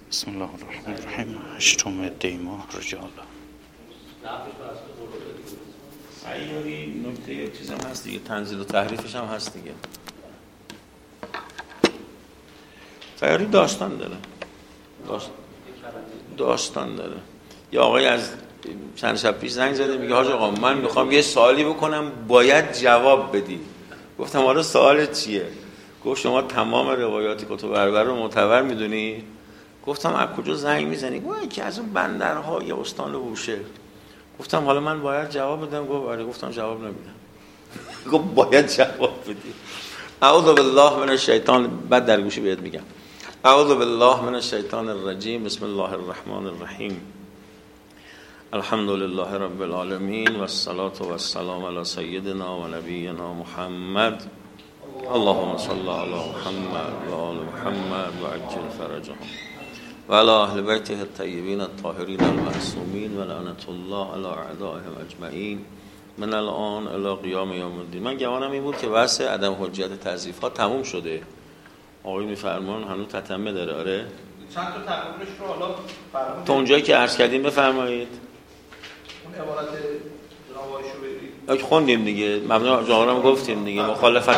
بسم الله الرحمن الرحیم. هشتم دیماه رجالا. عیاری نکته چیز هم هست دیگه، تنزیل و تحریفش هم هست دیگه. عیاری داستان داره. یا آقای از چند شب پیش زنگ زده میگه حاج آقا من میخوام یه سوالی بکنم باید جواب بدی. گفتم آره سوالت چیه؟ گفت شما تمام روایات کتب اربعه رو معتبر میدونی؟ گفتم از کجا زنگ میزنی؟ گفت یکی از اون بندرهای استان بوشهر. گفتم حالا من باید جواب بدم؟ گفت آره. گفتم جواب نمیدم. گفت باید جواب بدی. اعوذ بالله من الشیطان، بعد در گوشی بهت میگم اعوذ بالله من الشیطان الرجیم، بسم الله الرحمن الرحیم، الحمد لله رب العالمین و الصلاة و السلام علی سیدنا و نبینا محمد، اللهم صل علی محمد و آل محمد و عجل فرجهم و علی اهل بیته الطیبین الطاهرین المعصومین و لعنت الله علی اعدائهم اجمعین من الان الی قیام یوم الدین. من گمانم این بود که بحث عدم حجیت تضعیفات تموم شده. آقای میفرمان هنوز تتمه داره. آره چند تا تقریبش رو حالا فرمودید تا اونجایی که عرض کردیم بفرمایید. اون عبارت جناب آقای شوبری خوندیم دیگه، مبنا جاهرام گفتیم دیگه، مخالفت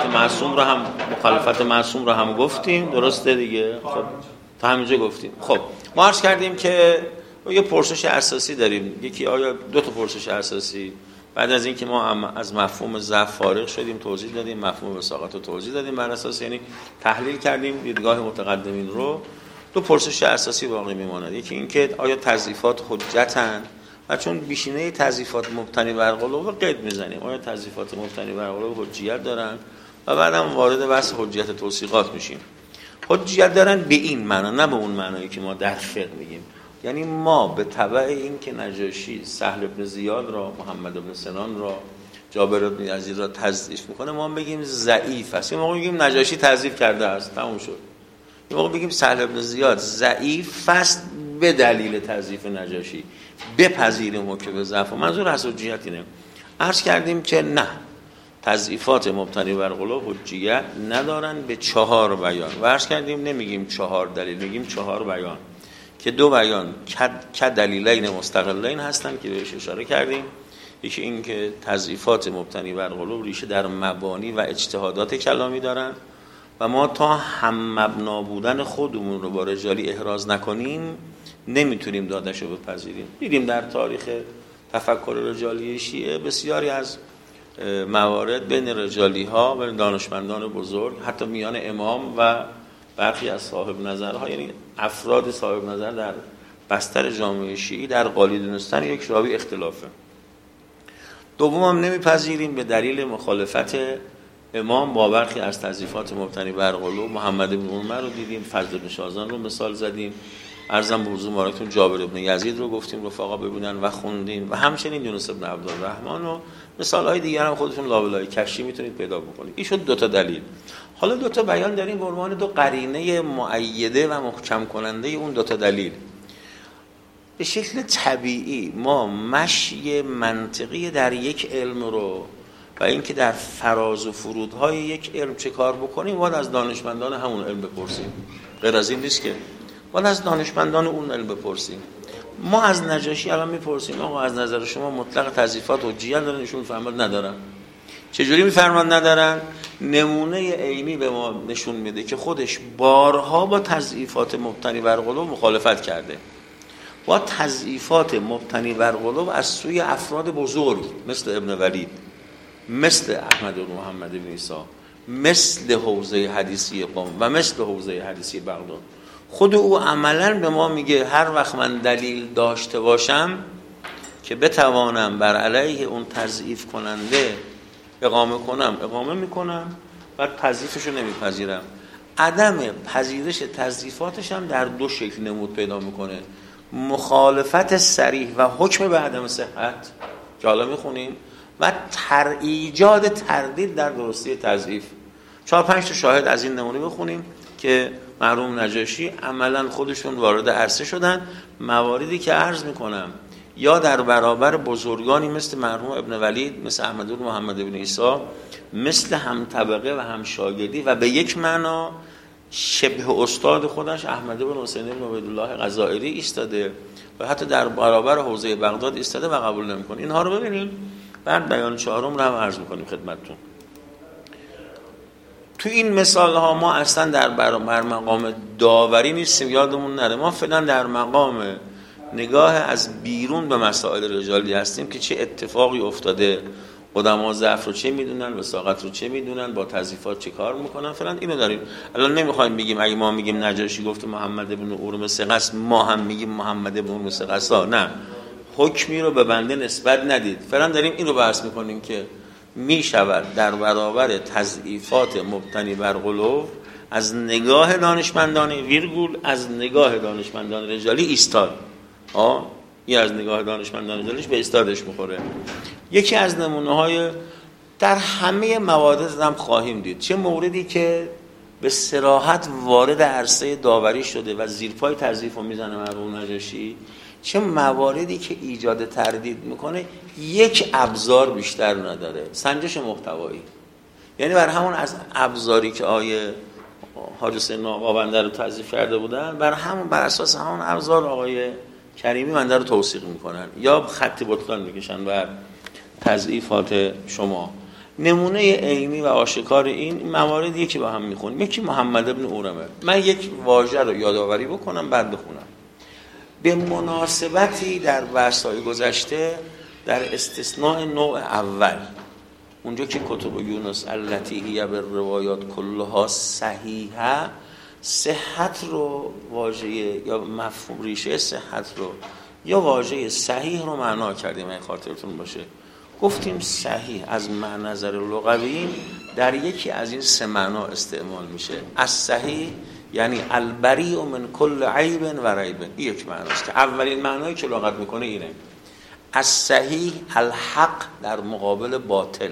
معصوم رو هم گفتیم، درسته دیگه. خب تا همینجا گفتیم. خب ما عرض کردیم که یه پرسش اساسی داریم. یکی آیا دو تا پرسش اساسی بعد از اینکه ما از مفهوم ضعف فارغ شدیم توضیح دادیم، مفهوم وساقت رو توضیح دادیم، بر اساس یعنی تحلیل کردیم دیدگاه متقدمین رو، دو پرسش اساسی باقی میماند. یکی اینکه آیا تضعیفات حجتن و چون بیشینه تضعیفات مبتنی بر قلوب رو قید میزنیم، آیا تضعیفات مبتنی بر قلوب حجیت دارن و بعدم وارد بحث حجیت توثیقات میشیم. حجیت دارن به این معنا، نه به اون معنایی که ما در فقه میگیم. یعنی ما به تبع این که نجاشی سهل بن زیاد را، محمد بن سنان را، جابر بن یزید را تضعیف میکنه، ما بگیم ضعیف است. یه موقع میگیم نجاشی تضعیف کرده است، تموم شد. یه موقع بگیم سهل بن زیاد ضعیف است به دلیل تضعیف نجاشی، بپذیریم حکم به ضعف. منظور از حجیت اینه. عرض کردیم که نه، تضعیفات مبتنی بر قلوب حجیت ندارن به 4 بیان. و عرض کردیم نمیگیم 4 دلیل، میگیم 4 بیان که 2 بیان که دلیلین مستقلین هستن که بهش اشاره کردیم. یکی این که تضعیفات مبتنی بر قلوب ریشه در مبانی و اجتهادات کلامی دارن و ما تا هم مبنا بودن خودمون رو با رجالی احراز نکنیم نمیتونیم دادش رو بپذیریم. دیدیم در تاریخ تفکر رجالی شیعه بسیاری از موارد بین رجالی ها و دانشمندان بزرگ، حتی میان امام و برخی از صاحب نظرها، یعنی افراد صاحب نظر در بستر جامعه شیعی، در قالی دونستن یک راوی اختلافه. دوم هم نمیپذیریم به دلیل مخالفت امام با برخی از تضعیفات مبتنی بر قلوب. محمد بن عمر رو دیدیم، فضل بن شازان رو مثال زدیم، عرضم به حضور مبارکتون جابر بن یزید رو گفتیم رفقا ببینن و خوندیم، و همچنین یونس بن عبدالرحمن و مثال‌های دیگر هم خودتون لابلای کشی میتونید پیدا بکنید. این شد 2 تا دلیل. حالا 2 تا بیان داریم به عنوان 2 قرینه مؤیده و محکم کننده اون 2 تا دلیل. به شکل طبیعی ما مشی منطقی در یک علم رو و اینکه در فراز و فرودهای یک علم چه کار بکنیم باید از دانشمندان همون علم بپرسیم. غیر از این نیست که باید از دانشمندان اون علم بپرسیم. ما از نجاشی الان میپرسیم آقا از نظر شما مطلق تضعیفات حجیت دارن؟ ایشون فرمود ندارن. چجوری میفرمان ندارن؟ نمونه عینی به ما نشون میده که خودش بارها با تضعیفات مبتنی بر قلوب مخالفت کرده. با تضعیفات مبتنی بر قلوب از سوی افراد بزرگ مثل ابن ولید، مثل احمد بن محمد بن عیسی، مثل حوزه حدیثی قم و مثل حوزه حدیثی بغداد. خود او عملاً به ما میگه هر وقت من دلیل داشته باشم که بتوانم بر علیه اون تضعیف کننده اقامه میکنم و تضعیفش رو نمیپذیرم. عدم پذیرش تضعیفاتش هم در 2 شکل نمود پیدا میکنه: مخالفت صریح و حکم به عدم صحت که حالا میخونیم و ایجاد تردید در درستی تضعیف. 4-5 تا شاهد از این نمونه بخونیم که مرحوم نجاشی عملاً خودشون وارد عرصه شدن. مواردی که عرض میکنم یا در برابر بزرگانی مثل مرحوم ابن ولید، مثل احمد بن محمد بن عیسی، مثل هم طبقه و هم شاگردی و به یک معنا شبه استاد خودش احمد بن حسین بن عبیدالله غزائری ایستاده و حتی در برابر حوزه بغداد ایستاده و قبول نمی‌کنه. اینها رو ببینیم، بعد بیان چهارم رو هم عرض می‌کنیم خدمتتون. تو این مثال ها ما اصلا در بر مقام داوری نیستیم، یادمون نره. ما فعلا در مقام نگاه از بیرون به مسائل رجالی هستیم که چه اتفاقی افتاده، قدما ضعف رو چه میدونن، وثاقت رو چه میدونن، با تضعیفات چه کار میکنن، فعلا اینو داریم. الان نمیخوایم بگیم اگه ما میگیم نجاشی گفت محمد بن اورم ثقه است، ما هم میگیم محمد بن اورم ثقه است. نه، حکمی رو به بنده نسبت ندید. فعلا داریم اینو بحث میکنیم که میشود در برابر تضعیفات مبتنی بر غلو از نگاه دانشمندان ویرگول از نگاه دانشمندان رجالی ایستاد. این از نگاه دانشمندان رجالیش به ایستادش میخوره. یکی از نمونه‌های در همه موارد هم خواهیم دید، چه موردی که به صراحت وارد عرصه داوری شده و زیرپای تضعیف رو میزنه مرحوم نجاشی، چه مواردی که ایجاد تردید میکنه یک ابزار بیشتر نداره، سنجش محتوایی. یعنی بر همون از ابزاری که آیه حاج حسین آقا بنده رو تضعیف کرده بودن، بر اساس همون ابزار آقای کریمی بنده رو توثیق میکنن یا خط بطلان میکشن بر تضعیفات شما. نمونه عینی و آشکار این مواردیه که با هم میخونیم. یکی محمد ابن اورمه. من یک واژه رو یادآوری بکنم بعد بخونم. به مناسبتی در بحث‌های گذشته در استثناء نوع اول، اونجا که کتب یونس التی هی بالروایات کلها صحیحه، صحت رو واژه یا مفهوم ریشه صحت رو یا واژه صحیح رو معنا کردیم. این خاطرتون باشه گفتیم صحیح از نظر لغوی در یکی از این سه معنا استعمال میشه. از صحیح یعنی البریء من کل عیب و ریب، این یک معناست که اولین معنایی که لغت میکنه اینه. از صحیح الحق در مقابل باطل،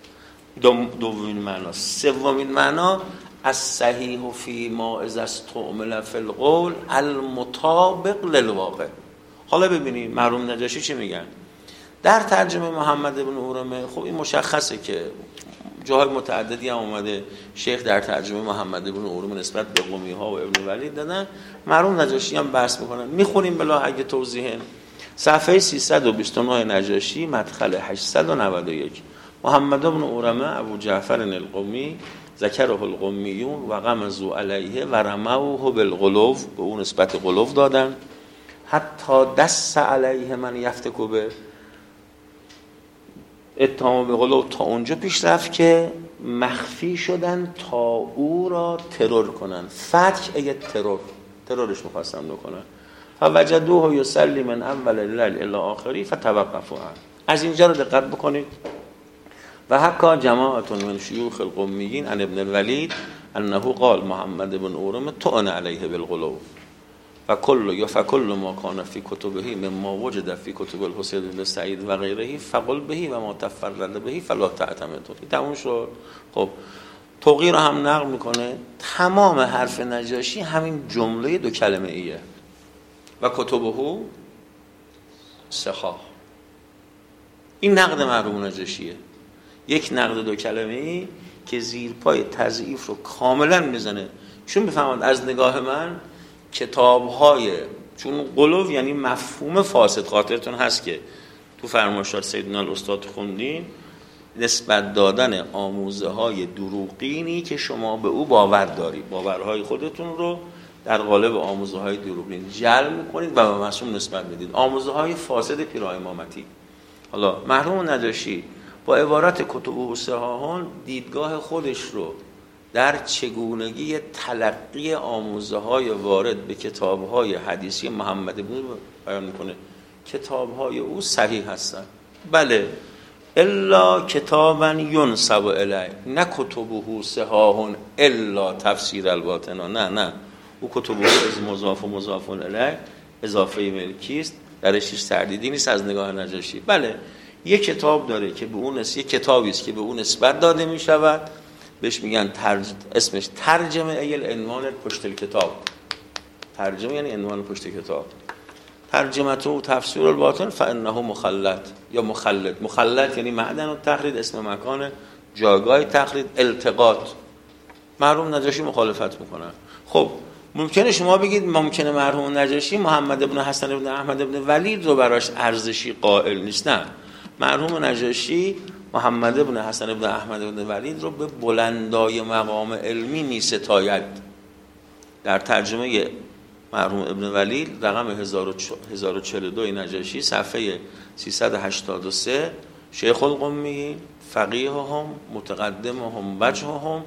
دومین معنا. سومین معنا از صحیح و فی ما اذا استعمل فی القول المطابق للواقع. حالا ببینید مرحوم نجاشی چی میگن در ترجمه محمد بن اورمه. خب این مشخصه که جاهای متعددی هم اومده شیخ در ترجمه محمد بن اورمه نسبت به قمی ها و ابن ولید دادن. مرحوم نجاشی هم بحث میکنن، میخونیم بلا اگه توضیح. صفحه 329 نجاشی مدخل 891. محمد بن اورمه ابو جعفر القمی ذکره القمیون و غمزوا علیه و رموه بالغلو، به اون نسبت غلو دادن. حتی دست علیه من یفتکو به اتهام به غلو، تا اونجا پیش رفت که مخفی شدن تا او را ترور کنن. فتح ای ترورش می‌خواستن بکنن. فوجدوه یصلی من اول الليل الی آخری فتوقفوا. از اینجا رو دقت بکنید. و حکا جماعت من شیوخ القمیین عن ابن الولید انه قال محمد بن اورمه طعن علیه بالغلو فکل ما کان فی کتبه مما وجد فی کتب الحسین بن سعید و غیره فقل بهی و ما تفرد بهی فلا تعتمد. تموم شد. خب توقی رو هم نقل میکنه. تمام حرف نجاشی همین جمله دو کلمه ایه. و کتبه صحاح. این نقد مرحوم نجاشیه، یک نقد دو کلمه ای که زیر پای تضعیف رو کاملا میزنه. چون بفهمید از نگاه من کتاب‌های، چون غلو یعنی مفهوم فاسد، خاطرتون هست که تو فرمایشات سیدنا الاستاد خوندین، نسبت دادن آموزه‌های دروغینی که شما به او باور دارید، باورهای خودتون رو در قالب آموزه‌های دروغین جعل می‌کنید و به معصوم نسبت میدید، آموزه‌های فاسد پیرامامتی. حالا مرحوم نجاشی با عبارت کتب و صحاحان دیدگاه خودش رو در چگونگی تلقی آموزه‌های وارد به کتاب‌های حدیثی محمد بن بیان می‌کنه. کتاب‌های او صحیح هستند، بله، الا کتابا ینسب الیه، نه کتبه صحاح الا تفسیر الباطن، نه او کتبه از مضاف و مضاف الیه اضافه ملکی است، درش هیچ تردیدی نیست از نگاه نجاشی. بله، یک کتاب داره که به اون یک کتابی است که به اون نسبت داده می شود، بهش میگن اسمش ترجمه العنوان پشت کتاب. ترجمه یعنی عنوان پشت کتاب. ترجمته و تفسیر الباطن فانه مخلط یا مخلط. مخلط یعنی معدن و تقلید، اسم مکان، جایگاه تقلید، التقاط. مرحوم نجاشی مخالفت میکنن. خب ممکنه شما بگید ممکنه مرحوم نجاشی محمد ابن حسن ابن احمد ابن ولید رو براش ارزشی قائل نیست. نه، مرحوم نجاشی محمد ابن حسن ابن احمد ابن ولید رو به بلندای مقام علمی می ستاید. در ترجمه مرحوم ابن ولید رقم 1042 نجاشی صفحه 383 شیخ القمی فقیههم متقدمهم وجههم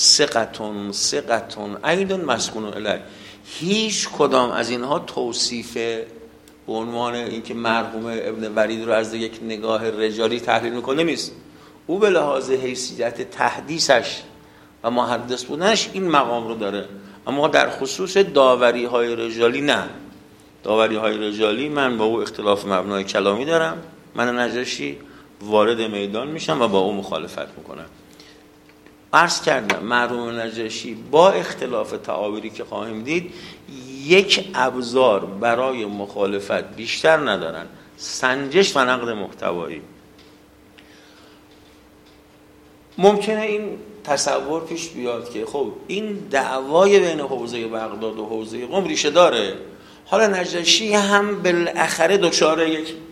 ثقة عید مسکون الیه. هیچ کدام از اینها توصیف به عنوان اینکه مرحوم ابن ولید رو از یک نگاه رجالی تحلیل میکنه نیست. او به لحاظ حیثیت تحدیثش و محدث بودنش این مقام رو داره، اما در خصوص داوری های رجالی نه. داوری های رجالی من با او اختلاف مبنای کلامی دارم، من نجاشی وارد میدان میشم و با او مخالفت میکنم. عرض کردم مرحوم نجاشی با اختلاف تعابیری که خواهیم دید یک ابزار برای مخالفت بیشتر ندارن، سنجش و نقد محتوایی. ممکنه این تصور پیش بیاد که خب این دعوای بین حوزه بغداد و حوزه قم ریشه داره، حالا نجاشی هم بالاخره دچار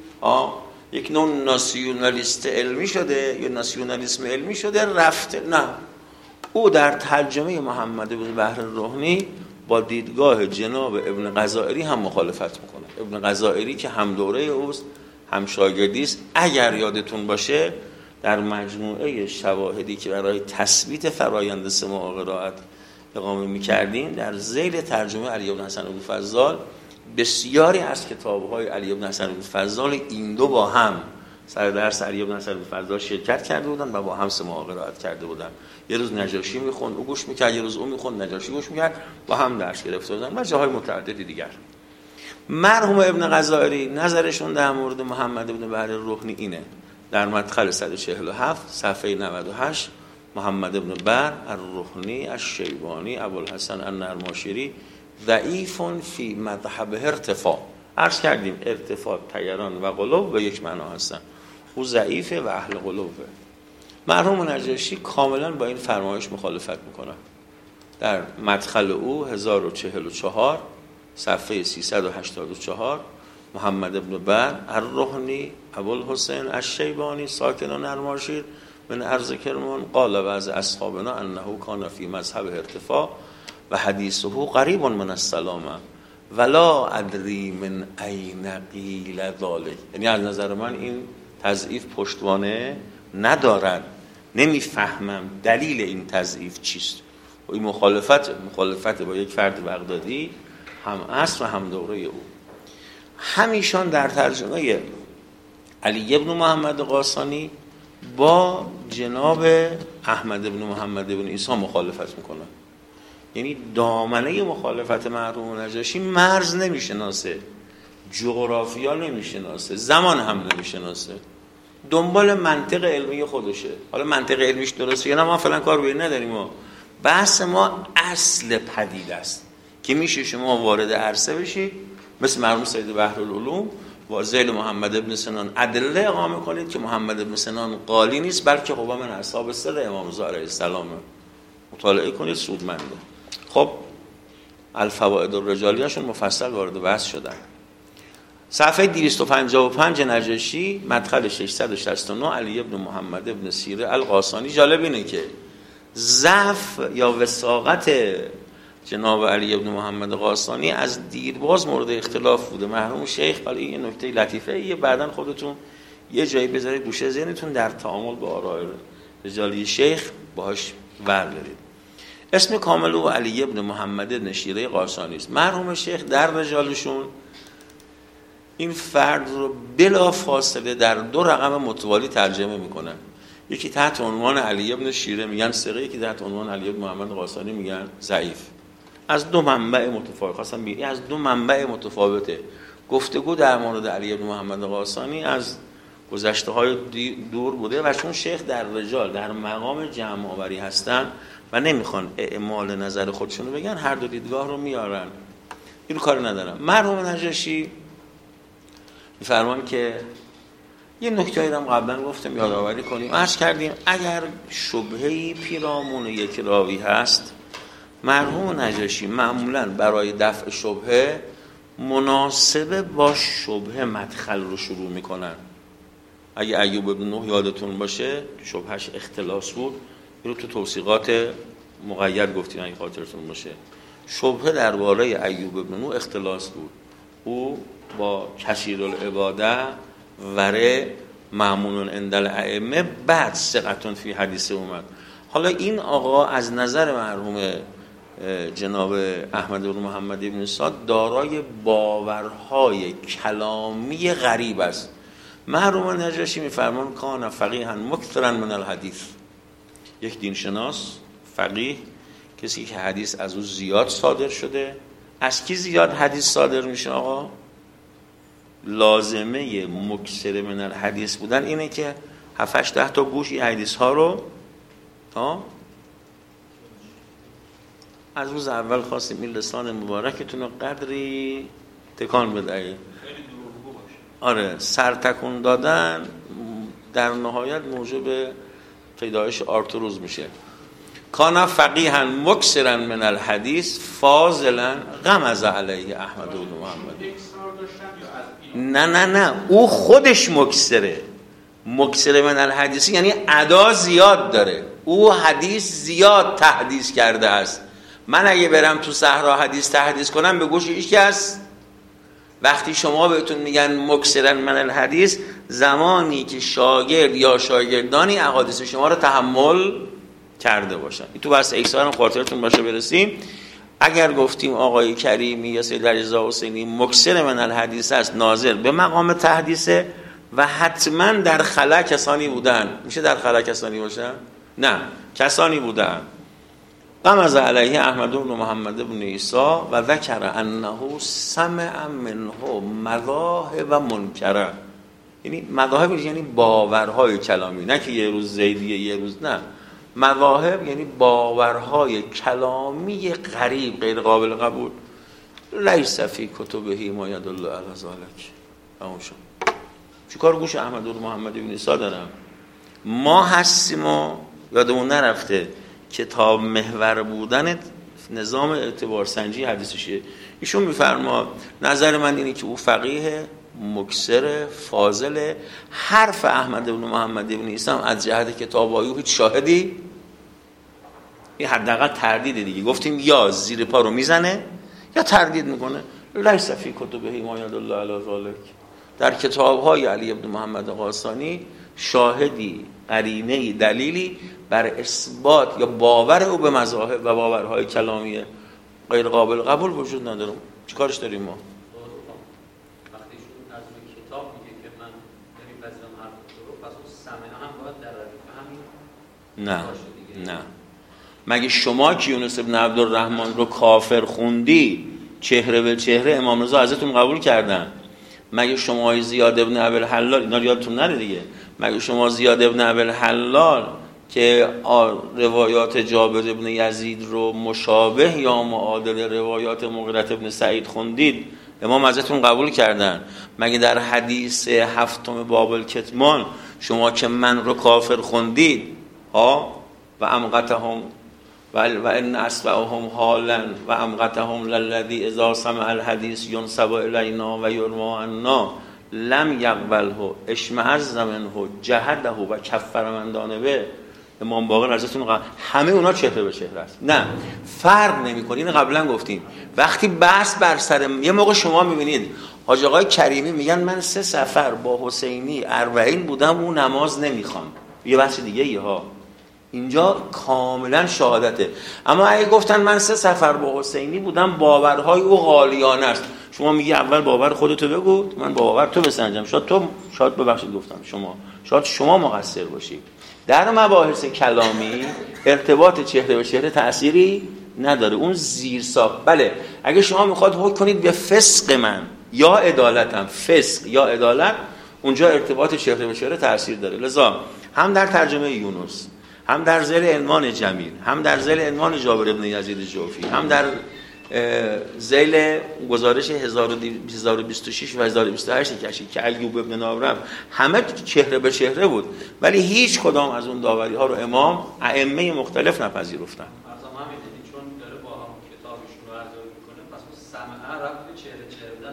یک نوع ناسیونالیست علمی شده یا ناسیونالیسم علمی شده رفته. نه، او در ترجمه محمد بن بحر الرحنی با دیدگاه جناب ابن غزائری هم مخالفت میکنه. ابن غزائری که هم دوره اوست، هم شاگردی است. اگر یادتون باشه در مجموعه شواهدی که برای تثبیت فرایند سماع قرائت اقامه می‌کردیم در ذیل ترجمه علی بن حسن بن فضال بسیاری از کتاب‌های علی بن حسن بن فضال این دو با هم سر درس علی بن حسن بن فضال شرکت کرده بودن و با هم سماع قرائت کرده بودن. یه روز نجاشی میخوند او گوش میکرد، یه روز او میخوند نجاشی گوش میکرد، با هم درس گرفته بودن و جاهای متعددی دیگر. مرحوم ابن غزائری نظرشون در مورد محمد بن بحر الرحنی اینه. در مدخل 147 صفحه 98 محمد بن بحر الرحنی الشیبانی ابوالحسن النرماشری ضعیف فی مذهب ارتفاع. عرض کردیم ارتفاع طیران و قلوب به یک معنا هستن. او ضعیفه و اهل قلوبه. مرحوم نجاشی کاملا با این فرمایش مخالفت میکنه. در مدخل او 1044 صفحه 384 محمد ابن بحر الرحنی ابوالحسین الشیبانی ساکن نرماشیر من ارض کرمان قال بعض اصحابنا انه کان فی مذهب ارتفاع و حدیثه قریب من السلامه ولا ادری من این قیل ذلک. یعنی از نظر من این تضعیف پشتوانه ندارد، نمیفهمم دلیل این تضعیف چیست. و این مخالفت با یک فرد بغدادی هم عصر و هم دوره او. همیشان در ترجمه علی ابن محمد قاسانی با جناب احمد ابن محمد ابن عیسی مخالفت میکنه. یعنی دامنه مخالفت مرحوم نجاشی مرز نمیشناسه، جغرافیا نمیشناسه، زمان هم نمیشناسه، دنبال منطق علمی خودشه. حالا منطق علمیش درسته یا نه ما فعلا کار به نداریم. بحث ما اصل پدیده است که میشه شما وارد عرصه بشید مثل مرحوم سید بحرالعلوم با ذیل محمد ابن سنان ادله اقامه کنید که محمد ابن سنان قالی نیست بلکه قوا من اصحاب سر امام رضا علیه السلام. مطالعه کنید، سودمنده. خب الفوائد الرجالیه‌شون مفصل وارد بحث شدن. صفحه 255 نجاشی مدخل 669 علی ابن محمد ابن سیره القاسانی. جالب اینه که ضعف یا وثاقت جناب علی ابن محمد قاسانی از دیرباز مورد اختلاف بوده. مرحوم شیخ، ولی این نکته لطیفه یه بعدن خودتون یه جایی بذارید گوشه ذهنتون در تعامل با آراء رجالی شیخ باهاش بردارید. اسم کامل او علی ابن محمد نشیره قاسانی است. مرحوم شیخ در رجالشون این فرد رو بلا فاصله در دو رقم متوالی ترجمه میکنن. یکی تحت عنوان علی ابن شیره میگن ثقه، یکی تحت عنوان علی ابن محمد قاسانی میگن ضعیف. از دو منبع متفاوت خواستم بگم، از دو منبع متفاوته. گفتگو در مورد علی ابن محمد قاسانی از گذشته‌های دور بوده و چون شیخ در رجال در مقام جمع آوری هستن و نمیخوان اعمال نظر خودشون رو بگن، هر دو دیدگاه رو میارن. این کار ندارم. مرحوم نجاشی میفرمان که یه نکته‌ای رو قبلا گفتم یادآوری کنیم. عرض کردیم اگر شبهه‌ای پیرامون یک راوی هست مرحوم نجاشی معمولا برای دفع شبهه مناسبه با شبهه مدخل رو شروع میکنن. اگه ایوب بن نوح یادتون باشه شبهش اختلاس بود، این رو تو توثیقات مقید گفتیم اگه خاطرتون باشه. شبهه درباره ایوب بن نوح اختلاس بود. او با کثیر العباده وره مامون عند الائمه بعد ثقتون فی حدیث اومد. حالا این آقا از نظر مرحوم جناب احمد بن محمد بن سعد دارای باورهای کلامی غریب است. مرحوم نجاشی میفرمان کان فقیها مکثرا من الحدیث، یک دینشناس فقیه، کسی که حدیث از او زیاد صادر شده. از کی زیاد حدیث صادر میشه آقا؟ لازمه مکثر من الحدیث بودن اینه که 7-8 تا گوش این حدیث ها رو از روز اول خواستیم این لسان مبارکتون رو قدری تکان بدهید. آره، سرتکون دادن در نهایت موجب پیدایش آرتروز میشه. کان فقیها مکثرا من الحدیث فاضلا غمز علیه احمد بن محمد. نه او خودش مکثره. مکثر من الحدیث یعنی ادا زیاد داره، او حدیث زیاد تحدیث کرده است. من اگه برم تو صحرا حدیث تحدیث کنم به گوش هیچ کس. وقتی شما بهتون میگن مکثرا من الحدیث، زمانی که شاگرد یا شاگردانی احادیث شما رو تحمل کرده باشن. این تو بحث اکثار هم خاطرتون باشه برسیم. اگر گفتیم آقای کریمی یا سید رضا حسینی مکثر من الحدیث است، ناظر به مقام تحدیثه و حتما در خلا کسانی بودن. میشه در خلا کسانی باشن؟ نه، کسانی بودن. غمز علیه احمد بن محمد بن عیسی و ذکر انه سمع منه مذاهب و منکره. یعنی مذاهب یعنی باورهای کلامی، نه که یه روز زیدیه یه روز نه. مذاهب یعنی باورهای کلامی غریب غیر قابل قبول. لیس فی کتبه ما یدل علی ذلک. همونشون چیکار گوش احمد بن محمد بن عیسی دارم؟ ما هستیم و یادمون نرفته کتاب محور بودن نظام اعتبار سنجی حدیثشه. ایشون میفرما نظر من اینه که او فقیه مکثر فاضل. حرف احمد بن محمد بن عیسی از جهت کتاب آیو هیچ شاهدی، این حداقل تردید دیگه. گفتیم یا زیر پا رو میزنه یا تردید میکنه. لیس فی کتبه ما یدل علی ذلک. در کتاب‌های علی بن محمد قاسانی شاهدی، قرینه‌ای، دلیلی بر اثبات یا باور او به مذاهب و باورهای کلامی غیر قابل قبول وجود نداره. چیکارش داریم ما؟ وقتی ایشون از کتاب میگه که من نمی‌پذیرم حرف رو، پس اون سمع هم باید در ردیف همین نه. مگه شما که یونس بن عبدالرحمن رو کافر خوندی چهره به چهره امام رضا ازتون قبول کردن؟ مگه شما زیاد ابن ابوالحلال، اینا یادتون نره دیگه، مگه شما زیاد ابن ابوالحلال که روایات جابر ابن یزید رو مشابه یا معادل روایات مغیرة ابن سعید خوندید امام ازتون قبول کردن؟ مگه در حدیث هفتم باب الکتمان شما که من رو کافر خوندید و امقتهم و ان اسبعهم حالا و امقتهم للذی اذا سمع الحدیث ینسب الینا و یروا عنا لم یقبله اشمئز منه جهده و کفر من دانبه؟ امام باقر ازتون همه اونا چهره به چهره است. نه، فرق نمی‌کنه. اینو قبلا گفتیم. وقتی بحث بر سر یه موقع شما می‌بینید حاج آقای کریمی میگن من 3 سفر با حسینی 40 بودم و نماز نمیخوام. یه بحث دیگه ها. اینجا کاملا شهادته. اما اگه گفتن من 3 سفر با حسینی بودم باورهای او غالیانه است، شما میگی اول باور خودتو بگو من باور تو بسنجم. شاید ببخشید گفتم شاید شما مقصر باشی. در مباحث کلامی ارتباط چهره به چهره تأثیری نداره، اون زیر ساخت. بله اگه شما میخواد حکم کنید به فسق من یا عدالتم، فسق یا عدالت، اونجا ارتباط چهره به چهره تأثیر داره. لذا هم در ترجمه یونس، هم در ذیل عنوان جمیل، هم در ذیل عنوان جابر ابن یزید جوفی، هم در ذیل گزارش 1026 و 1028 کشی که ایوب ابن نابرم همه چهره به چهره بود، ولی هیچ کدام از اون داوری ها رو امام ائمه مختلف نپذیرفتن. چون داره با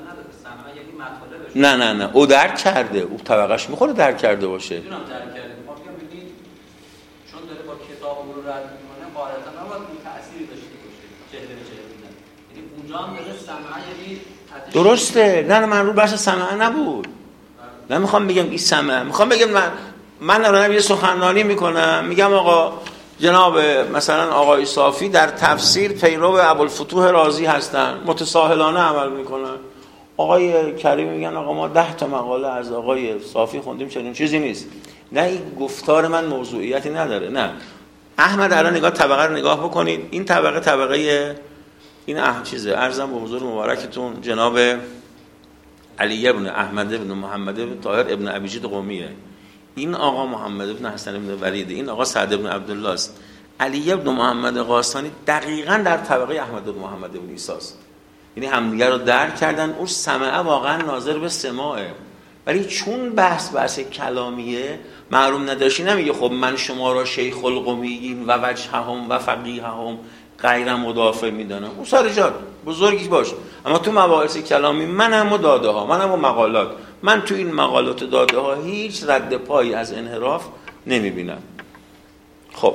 نداره. سمع یعنی مطالبش. نه او درک کرده، او طبقش میخوره درک کرده باشه. میدونم درک کرده. ما میگیم چون داره با کتاب رو رد میکنه قاعدتا نباید اون تأثیری داشته باشه. چهره به چهره دیدن. یعنی اونجا هم داره سمع یعنی درسته. نه من رو بحث سمع نبود. نمیخوام بگم این سمع، میخوام بگم من الان یه سخنرانی میکنم، میگم آقا جناب مثلا آقای صافی در تفسیر پیرو ابوالفتوح رازی هستن، متساهلانه عمل میکنن. آقای کریم میگن آقا ما 10 تا مقاله از آقای صافی خوندیم، چنین چیزی نیست. نه این گفتار من موضوعیتی نداره. نه احمد الان طبقه رو نگاه بکنید. این طبقه این چیزه، عرضم به حضور مبارکتون جناب علی ابن احمد ابن محمد ابن طاهر ابن ابیجید قمیه. این آقا محمد ابن حسن ابن ولید، این آقا سعد ابن عبدالله است. علی ابن محمد قاستانی دقیقاً در طبقه احمد ابن محمد ابن عیسی است. یعنی همدیگه رو درک کردن. اون سمعه واقعاً ناظر به سماعه، ولی چون بحث کلامیه، معلوم نداشی نمیگه خب من شما را شیخ القمیین و وجههم و فقیههم غیر مدافع میدانم. اون سر جات بزرگی باش، اما تو مباحث کلامی منم و داده ها، منم و مقالات، من تو این مقالات و داده ها هیچ رد پایی از انحراف نمیبینم. خب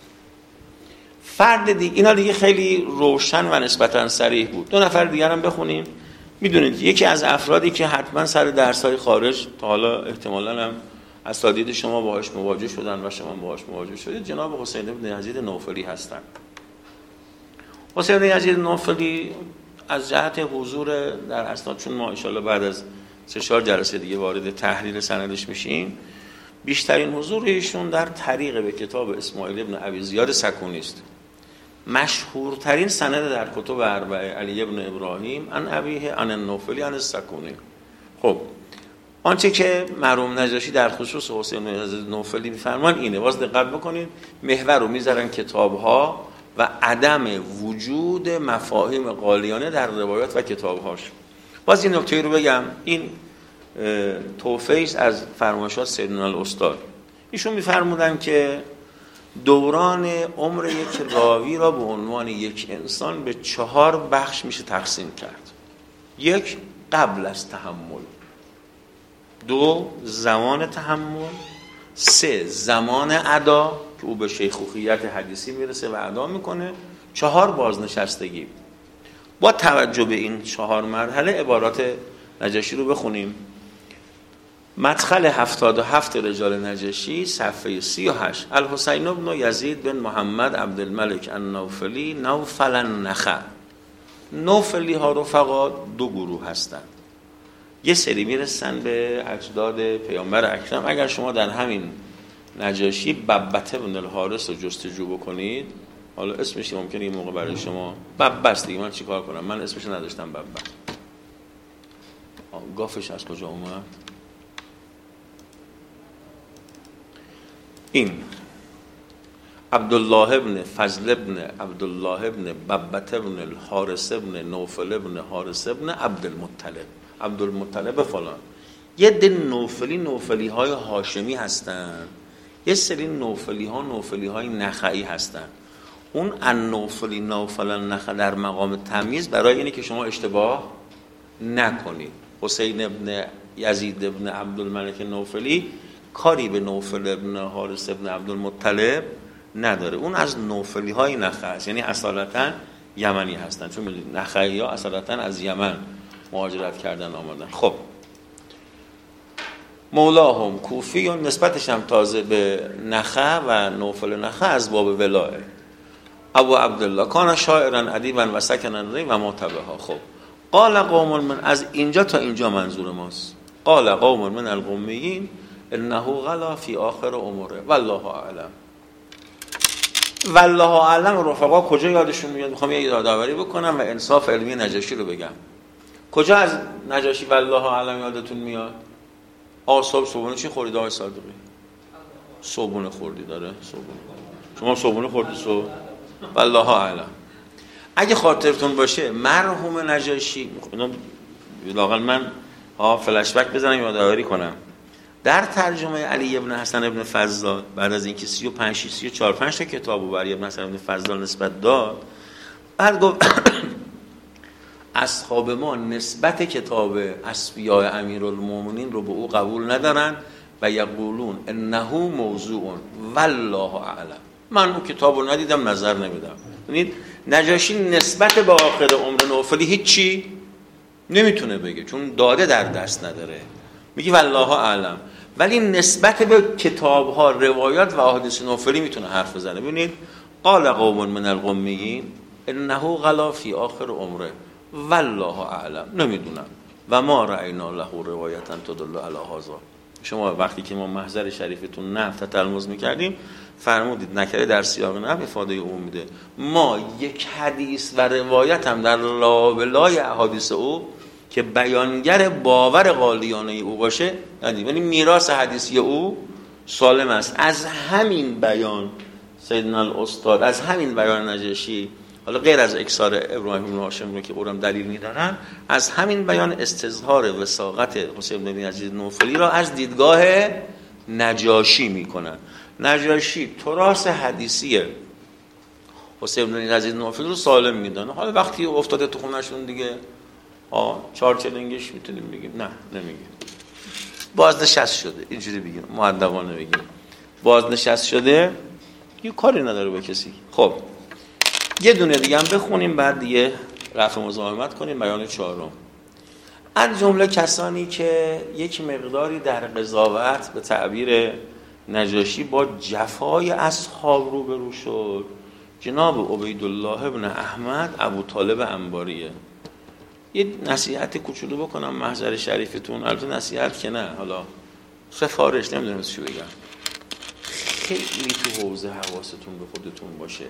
فرد دیگه، اینا دیگه خیلی روشن و نسبتاً صریح بود. 2 نفر دیگر هم بخونیم. میدونید یکی از افرادی که حتما سر درس‌های خارج تا حالا احتمالاً هم اساتید شما باهاش مواجه شدن و شما باهاش مواجه شدید، جناب حسین بن یزید نوفلی هستند. حسین بن یزید نوفلی از جهت حضور در اسناد، چون ما ان شاءالله بعد از 3-4 جلسه دیگه وارد تحلیل سندش میشیم، بیشترین حضور ایشون در طریق به کتاب اسماعیل ابن ابی زیاد سکونی است. مشهورترین سند در کتب اربعه علی ابن ابراهیم عن ابیه عن النوفلی عن السکونی. خب آنچه که مرحوم نجاشی در خصوص حسین بن یزید نوفلی میفرمان اینه، باز دقت بکنید، محور رو میذارن کتاب‌ها و عدم وجود مفاهیم قالیانه در روایات و کتاب‌هاش. باز این نکته رو بگم، این توفیق از فرمایشات سیدنا الاستاد. ایشون میفرمودن که دوران عمر یک راوی را به عنوان یک انسان به 4 بخش میشه تقسیم کرد. 1 قبل از تحمل، 2 زمان تحمل، 3 زمان ادا که او به شیخوخیت حدیثی میرسه و ادا میکنه، 4 بازنشستگی. با توجه به این 4 مرحله عبارات نجاشی رو بخونیم. مدخل 77 رجال نجاشی صفحه 38. الحسین بن یزید بن محمد عبدالملک النوفلی نوفل النخع. نوفلی ها رفقا 2 گروه هستند. یه سری میرسن به اجداد پیامبر اکرم. اگر شما در همین نجاشی ببته بن الحارث رو جستجو بکنید، حالا اسمش ممکنه این موقع برای شما ببست دیگه، من چیکار کنم، من اسمش نداشتم ببست. گافش از کجا اومد؟ این عبدالله ابن فضل ابن عبدالله ابن ببته ابن الحارث ابن نوفل ابن حارث ابن عبدالمطلب فلان. یه ده نوفلی های هاشمی هستن، یه سری نوفلی های نخعی هستن. اون النوفلی نوفل النخع در مقام تمییز برای اینه که شما اشتباه نکنید. حسین ابن یزید ابن عبدالملک نوفلی کاری به نوفل ابن حارث ابن عبدالمطلب نداره. اون از نوفلی های نخع است، یعنی اصالتا یمنی هستن، چون میدونید نخعی ها اصالتا از یمن مهاجرت کردن آمدن. خب مولاهم کوفی، نسبتش هم تازه به نخع و نوفل نخع از باب ولاه. ابو عبدالله کان شاعرا ادیبا و سکنا ری و متبها. خب قال قوم من، از اینجا تا اینجا منظور ماست. قال قوم من القمیین انه غلا فی آخر عمره والله اعلم. والله اعلم رفقا کجا یادشون میاد؟ میخوام یه یادآوری بکنم و انصاف علمی نجاشی رو بگم. کجا از نجاشی والله اعلم یادتون میاد؟ صبحونه چی خوردید آقای صادقی؟ صبحونه خوردی داره؟ صبحونه. شما صبحونه خوردی صبح؟ والله اعلم. اگه خاطرتون باشه مرحوم نجاشی، اینا لااقل من فلش بک بزنم یادآوری کنم، در ترجمه علی ابن حسن ابن فضال بعد از اینکه 34-5 تا کتابو بر ابن حسن ابن فضال نسبت داد، بعد گفت اصحاب ما نسبت کتاب اصفیاء امیرالمومنین رو به او قبول ندارن و یقولون انه موضوع والله اعلم. من اون کتاب رو ندیدم، نظر نمیدم. ببینید نجاشی نسبت به آخر عمر نوفلی هیچی نمیتونه بگه چون داده در دست نداره، میگه والله اعلم، ولی نسبت به کتاب ها، روایات و احادیث نوفلی میتونه حرف بزنه. ببینید قال قوم من القمیین انه غلا فی آخر عمره والله اعلم، نمیدونم و ما رأینا له روایتا تدل علی هذا. شما وقتی که ما محضر شریفتون نفت تلمذ میکردیم فرمودید نکره در سیاق نفی افاده عموم میده. ما یک حدیث و روایت هم در لابلای احادیث او که بیانگر باور غالیانه او باشه یعنی میراث حدیثی او سالم است. از همین بیان سیدنا الاستاد، از همین بیان نجاشی، حالا غیر از اکثار ابراهیم بن هاشم رو که قرآن دلیل میدارن، از همین بیان استظهار وثاقت حسین بن یزید نوفلی را از دیدگاه نجاشی میکنن. نجاشی تراث حدیثی حسین بن یزید نوفلی رو سالم میدانه. حالا وقتی افتاده تو خونه‌شون دیگه چارچلنگش میتونیم بگیم، نه نمیگیم، بازنشست شده، اینجوری بگیم، مؤدبانه بگیم بازنشست شده، یه کاری نداره به کسی. خب یه دونه دیگه هم بخونیم بعد دیگه رفع مزاحمت کنیم. بیان چهارم، از جمله کسانی که یک مقداری در قضاوت به تعبیر نجاشی با جفای اصحاب روبرو شد جناب عبیدالله ابن احمد ابو طالب انباریه. یه نصیحت کوچولو بکنم محضر شریفتون، البته نصیحت که نه، حالا سفارش، نمیدونم چی بگم، خیلی تو حوزه حواستون به خودتون باشه.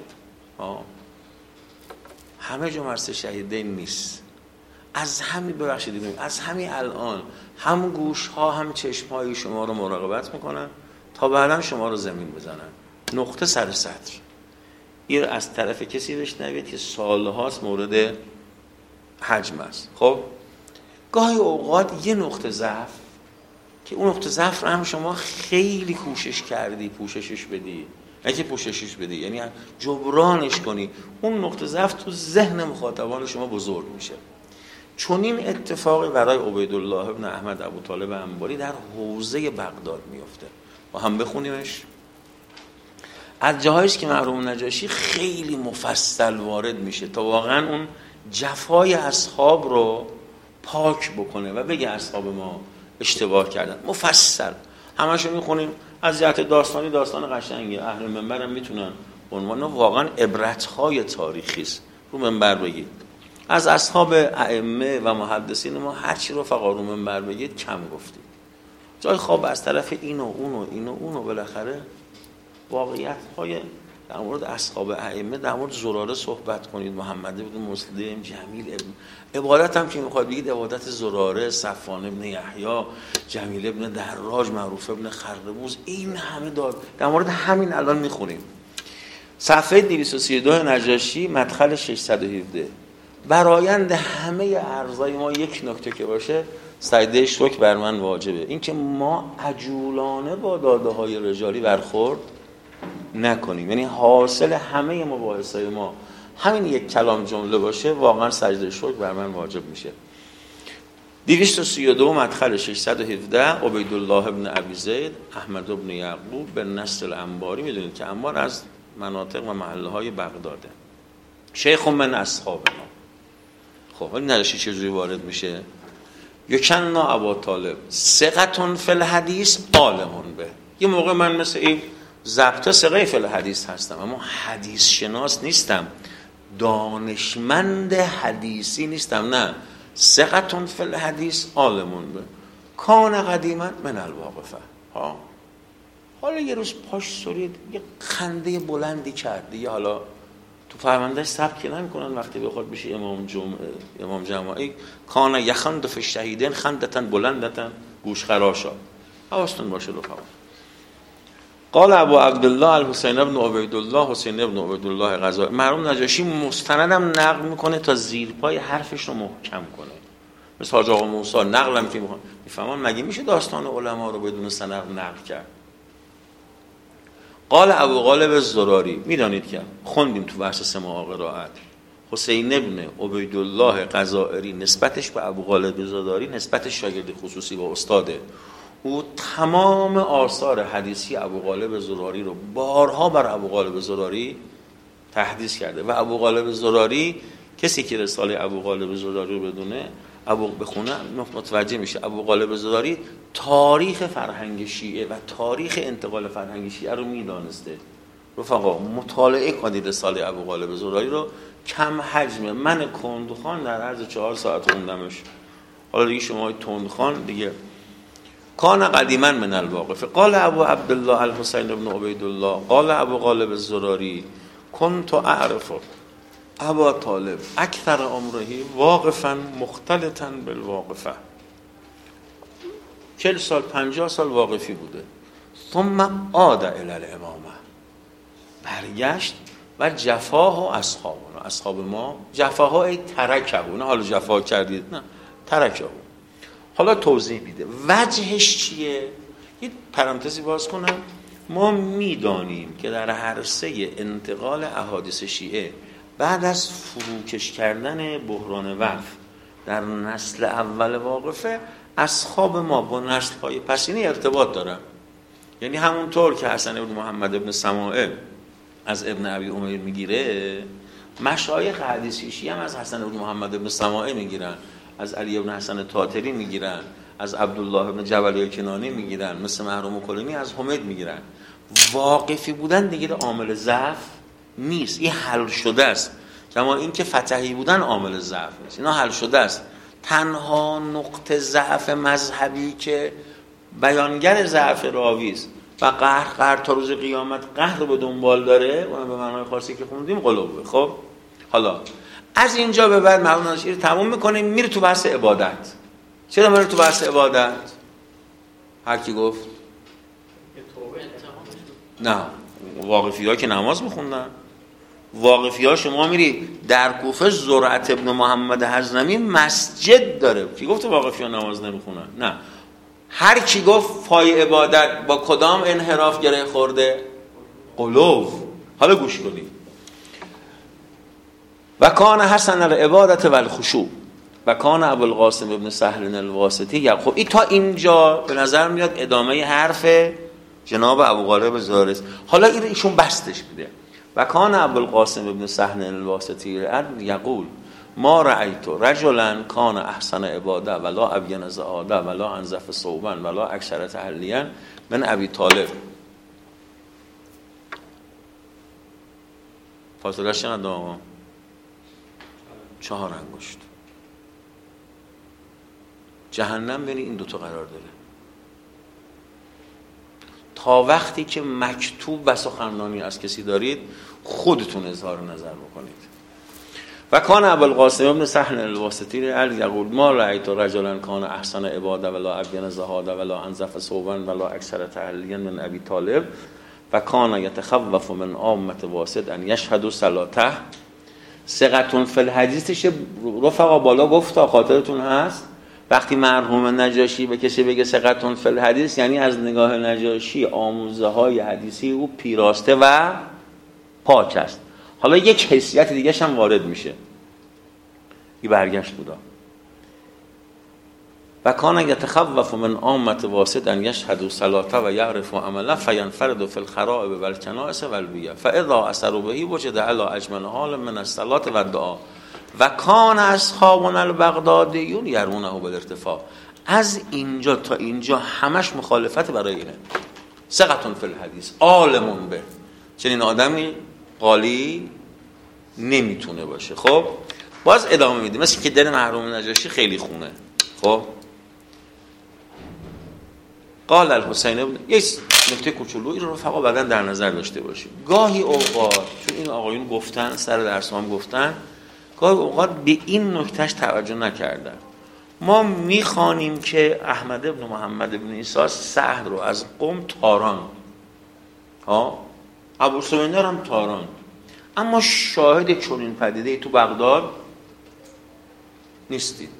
همه جا مرس شهیدین نیست. از همین ببخشید از همین الان هم گوش ها هم چشم های شما رو مراقبت میکنن تا بعدا شما رو زمین بزنن. نقطه سر سطر این از طرف کسی بشنوید که سالهاست مورد حجم است. خب گاهی اوقات یه نقطه ضعف که اون نقطه ضعف رو هم شما خیلی کوشش کردی پوششش بدی، نه که پوششش بدی یعنی جبرانش کنی، اون نقطه ضعف تو ذهن مخاطبان شما بزرگ میشه. چون این اتفاقی برای عبیدالله ابن احمد ابو طالب انباری در حوزه بغداد میفته. با هم بخونیمش. از جاهایش که مرحوم نجاشی خیلی مفصل وارد میشه تا واقعا اون جفای اصحاب رو پاک بکنه و بگه اصحاب ما اشتباه کردن. مفصل همشو میخونیم. از جهت داستانی داستان قشنگه، اهل منبر هم میتونن عنوان واقعا عبرت‌های تاریخی است رو منبر بگید. از اصحاب ائمه و محدثین ما هر چی رو فقط رو منبر بگید کم گفتیم. جای خواب از طرف این و اون و این و اون و بالاخره واقعیت‌های در مورد اصحاب ائمه، در مورد زراره صحبت کنید، محمد بن مسلم، جمیل ابن، عبادت هم که میخواد بگید عبادت زراره، صفوان ابن یحیی، جمیل ابن دراج، معروف ابن خربوز، این همه در مورد همین الان میخونیم. صفحه 232 نجاشی مدخل 617. برآیند همه ارزای ما یک نکته که باشه سجده شکر بر من واجبه، این که ما عجولانه با داده های رجالی برخورد نکنیم. یعنی حاصل همه مباحثه ما همین یک کلام جمله باشه، واقعا سجده شکر بر من واجب میشه. 232 مدخل 617 عبیدالله ابن ابی زید احمد ابن یعقوب بن نصر الانباری. میدونید که انبار از مناطق و محله های بغداده. شیخ من اصحاب ما. خب این نجاشی چجوری وارد میشه؟ یکننا ابا طالب ثقة فی الحدیث عالمون به. یه موقع من مثل این ضبط ثقه فی الحدیث هستم اما حدیث شناس نیستم، دانشمند حدیثی نیستم، نه، ثقة فی الحدیث عالمون به کان قدیما من الواقفه. حالا یه روز پاش سرید یه خنده بلندی کرد دیگه، حالا تو فرماندهش ثبت که نمی‌کنن وقتی بخواد بشه امام جماعی، کان یخند فی الشهیدین خندتن بلندتن گوش خراشا. حواستون باشه رفقا. قال ابو عبدالله الحسین ابن عبیدالله حسین ابن عبیدالله غزالی. مرحوم نجاشی مستندم نقل میکنه تا زیر پای حرفش رو محکم کنه. مثل حاج آقا موسی نقلم که میفهمن مگه میشه داستان علما رو بدون سند نقل کرد. قال ابو غالب الزراری. میدانید که خوندیم تو بحث سماع قرائت، حسین ابن عبیدالله غزائری نسبتش به ابوغالب زاداری نسبت شاگرد خصوصی و استاده. او تمام آثار حدیثی ابوغالب زراری رو بارها بر ابوغالب زراری تحدیث کرده و ابوغالب زراری، کسی که رساله ابوغالب زراری رو بدونه بخونه متوجه میشه ابوغالب زراری تاریخ فرهنگ شیعه و تاریخ انتقال فرهنگ شیعه رو میدانسته. رفقا مطالعه کنید رساله ابوغالب زراری رو، کم حجمه. من کندخان در عرض 4 ساعت خوندمش. حالا دیگه شما تندخان دیگه. کان قدیما من الواقفه قال ابو عبدالله الحسین بن عبیدالله قال ابوغالب الزراری كنت اعرف ابا طالب اکثر عمره واقفا مختلطا بالواقفه. 40 سال 50 سال واقفی بوده. ثم عاد الی الامامه، برگشت و جفاه و اصحاب ما جفاهای ترکه، نه حالا جفا کردید، نه ترکه. حالا توضیح میده وجهش چیه. یه پرانتزی باز کنم. ما میدانیم که در عرصه انتقال احادیث شیعه بعد از فروکش کردن بحران وقف در نسل اول واقفه، اصحاب ما با نسل‌های پسینه ارتباط دارن. یعنی همونطور که حسن ابن محمد ابن سماعه از ابن ابی امیر میگیره، مشایخ حدیثی شیعه هم از حسن ابن محمد ابن سماعه میگیرن، از علی ابن حسن طاطری میگیرن، از عبدالله ابن جبلی کنانی میگیرن، مثل محروم کلینی از حمید میگیرن. واقفی بودن دیگه عامل ضعف نیست، این حل شده است. کما این که فتحی بودن عامل ضعف نیست، اینا حل شده است. تنها نقطه ضعف مذهبی که بیانگر ضعف راوی است و قهر تا روز قیامت قهر رو به دنبال داره، اون به معنای فارسی که خوندیم قلوبه. خب حالا از اینجا به بعد مرحوم ناشری تموم میکنه، میره تو بحث عبادت. چرا میره تو بحث عبادت؟ هر کی گفت؟ نه، واقفی ها که نماز میخوندن. واقفی ها شما میری در کوفه زرعت ابن محمد حضرمی مسجد داره. کی گفت واقفی ها نماز نمیخونن؟ نه، هر کی گفت پای عبادت با کدام انحراف گره خورده؟ قلوب. حالا گوش کنید. و کان حسن العبادت و الخشوع و کان ابوالقاسم ابن سهل الواسطی. خب این تا اینجا به نظر میاد ادامه حرف جناب ابوغالب زراری است. حالا ایشون بستش میده. و کان ابوالقاسم ابن سهل الواسطی یقول ما رأیت رجلا کان احسن عباده ولا ابین زهاده ولا انظف صوبا ولا اکثر تحلیا من ابی طالب. فاصله چند آقا؟ 4 انگشت. جهنم بین این دوتا قرار داره. تا وقتی که مکتوب و سخنرانی از کسی دارید خودتون اظهار نظر بکنید. و کان ابوالقاسم ابن سهل الواسطی یقول ما رأیت رجلا کان احسن عباده ولا ابین زهاده ولا انظف صوبا ولا اکثر تحلیا من ابی طالب و کان یتخوف من عامه واسط ان یشهدوا صلاته. ثقتون فی الحدیثش رفقا بالا گفت، تا خاطرتون هست وقتی مرحوم نجاشی به کسی بگه ثقتون فی الحدیث، یعنی از نگاه نجاشی آموزه های حدیثی او پیراسته و پاک است. حالا یک حیثیت دیگه هم وارد میشه. این برگشت بودا. و کان یتخوف من عامه واسط ان یشهدوا صلاته و یعرفوا عمله فینفرد فی الخرائب و الکنائس و البیع فاذا اثروا به وجد علی اجمل حال من الصلاه و الدعاء و کان اصحابنا البغدادیون یرونه بالارتفاع. از اینجا تا اینجا همش مخالفت برای اینه. ثقتون فی الحدیث عالمون به. چنین آدمی قالی نمیتونه باشه. خب باز ادامه میدیم. مثل که دل محروم نجاشی خیلی خونه. خب قال الحسین ابن، یک نکته کوچولو این رو رفقا بعداً در نظر داشته باشیم. گاهی اوقات چون این آقایون گفتن سر درس هم گفتن، گاهی اوقات به این نکتهش توجه نکردن. ما میخوانیم که احمد ابن محمد ابن عیسی سعد رو از قم تاران، ابو سوینر هم تاران، اما شاهد چنین پدیده تو بغداد نیستید.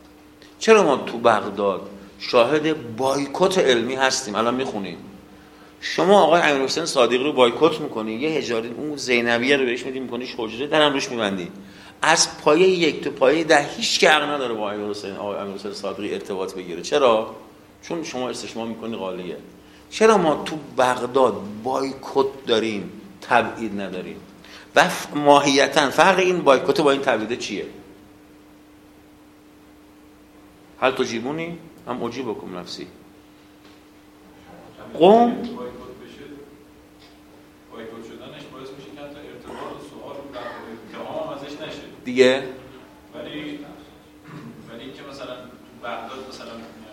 چرا ما تو بغداد شاهد بایکوت علمی هستیم؟ الان میخونیم شما آقای امیرحسین صادقی رو بایکوت میکنی، یه حجاری اون زینبیه رو بهش میدی، میکنیش حجره، درم روش میبندی، از پایه 1 تا پایه 10 هیچ که حق نداره با آقای امیرحسین صادقی ارتباط بگیره. چرا؟ چون شما استشمام میکنی قالیه. چرا ما تو بغداد بایکوت داریم، تبعید نداریم؟ و ماهیتاً فرق این بایکوت با این تبعید چیه؟ هل تجیبونی؟ هم اجیبکم نفسی. قوم بایکوت شدنش باعث میشه که حتی ارتباط و سوال و اتهام ازش نشه دیگه. ولی اینکه مثلا تو بغداد مثلا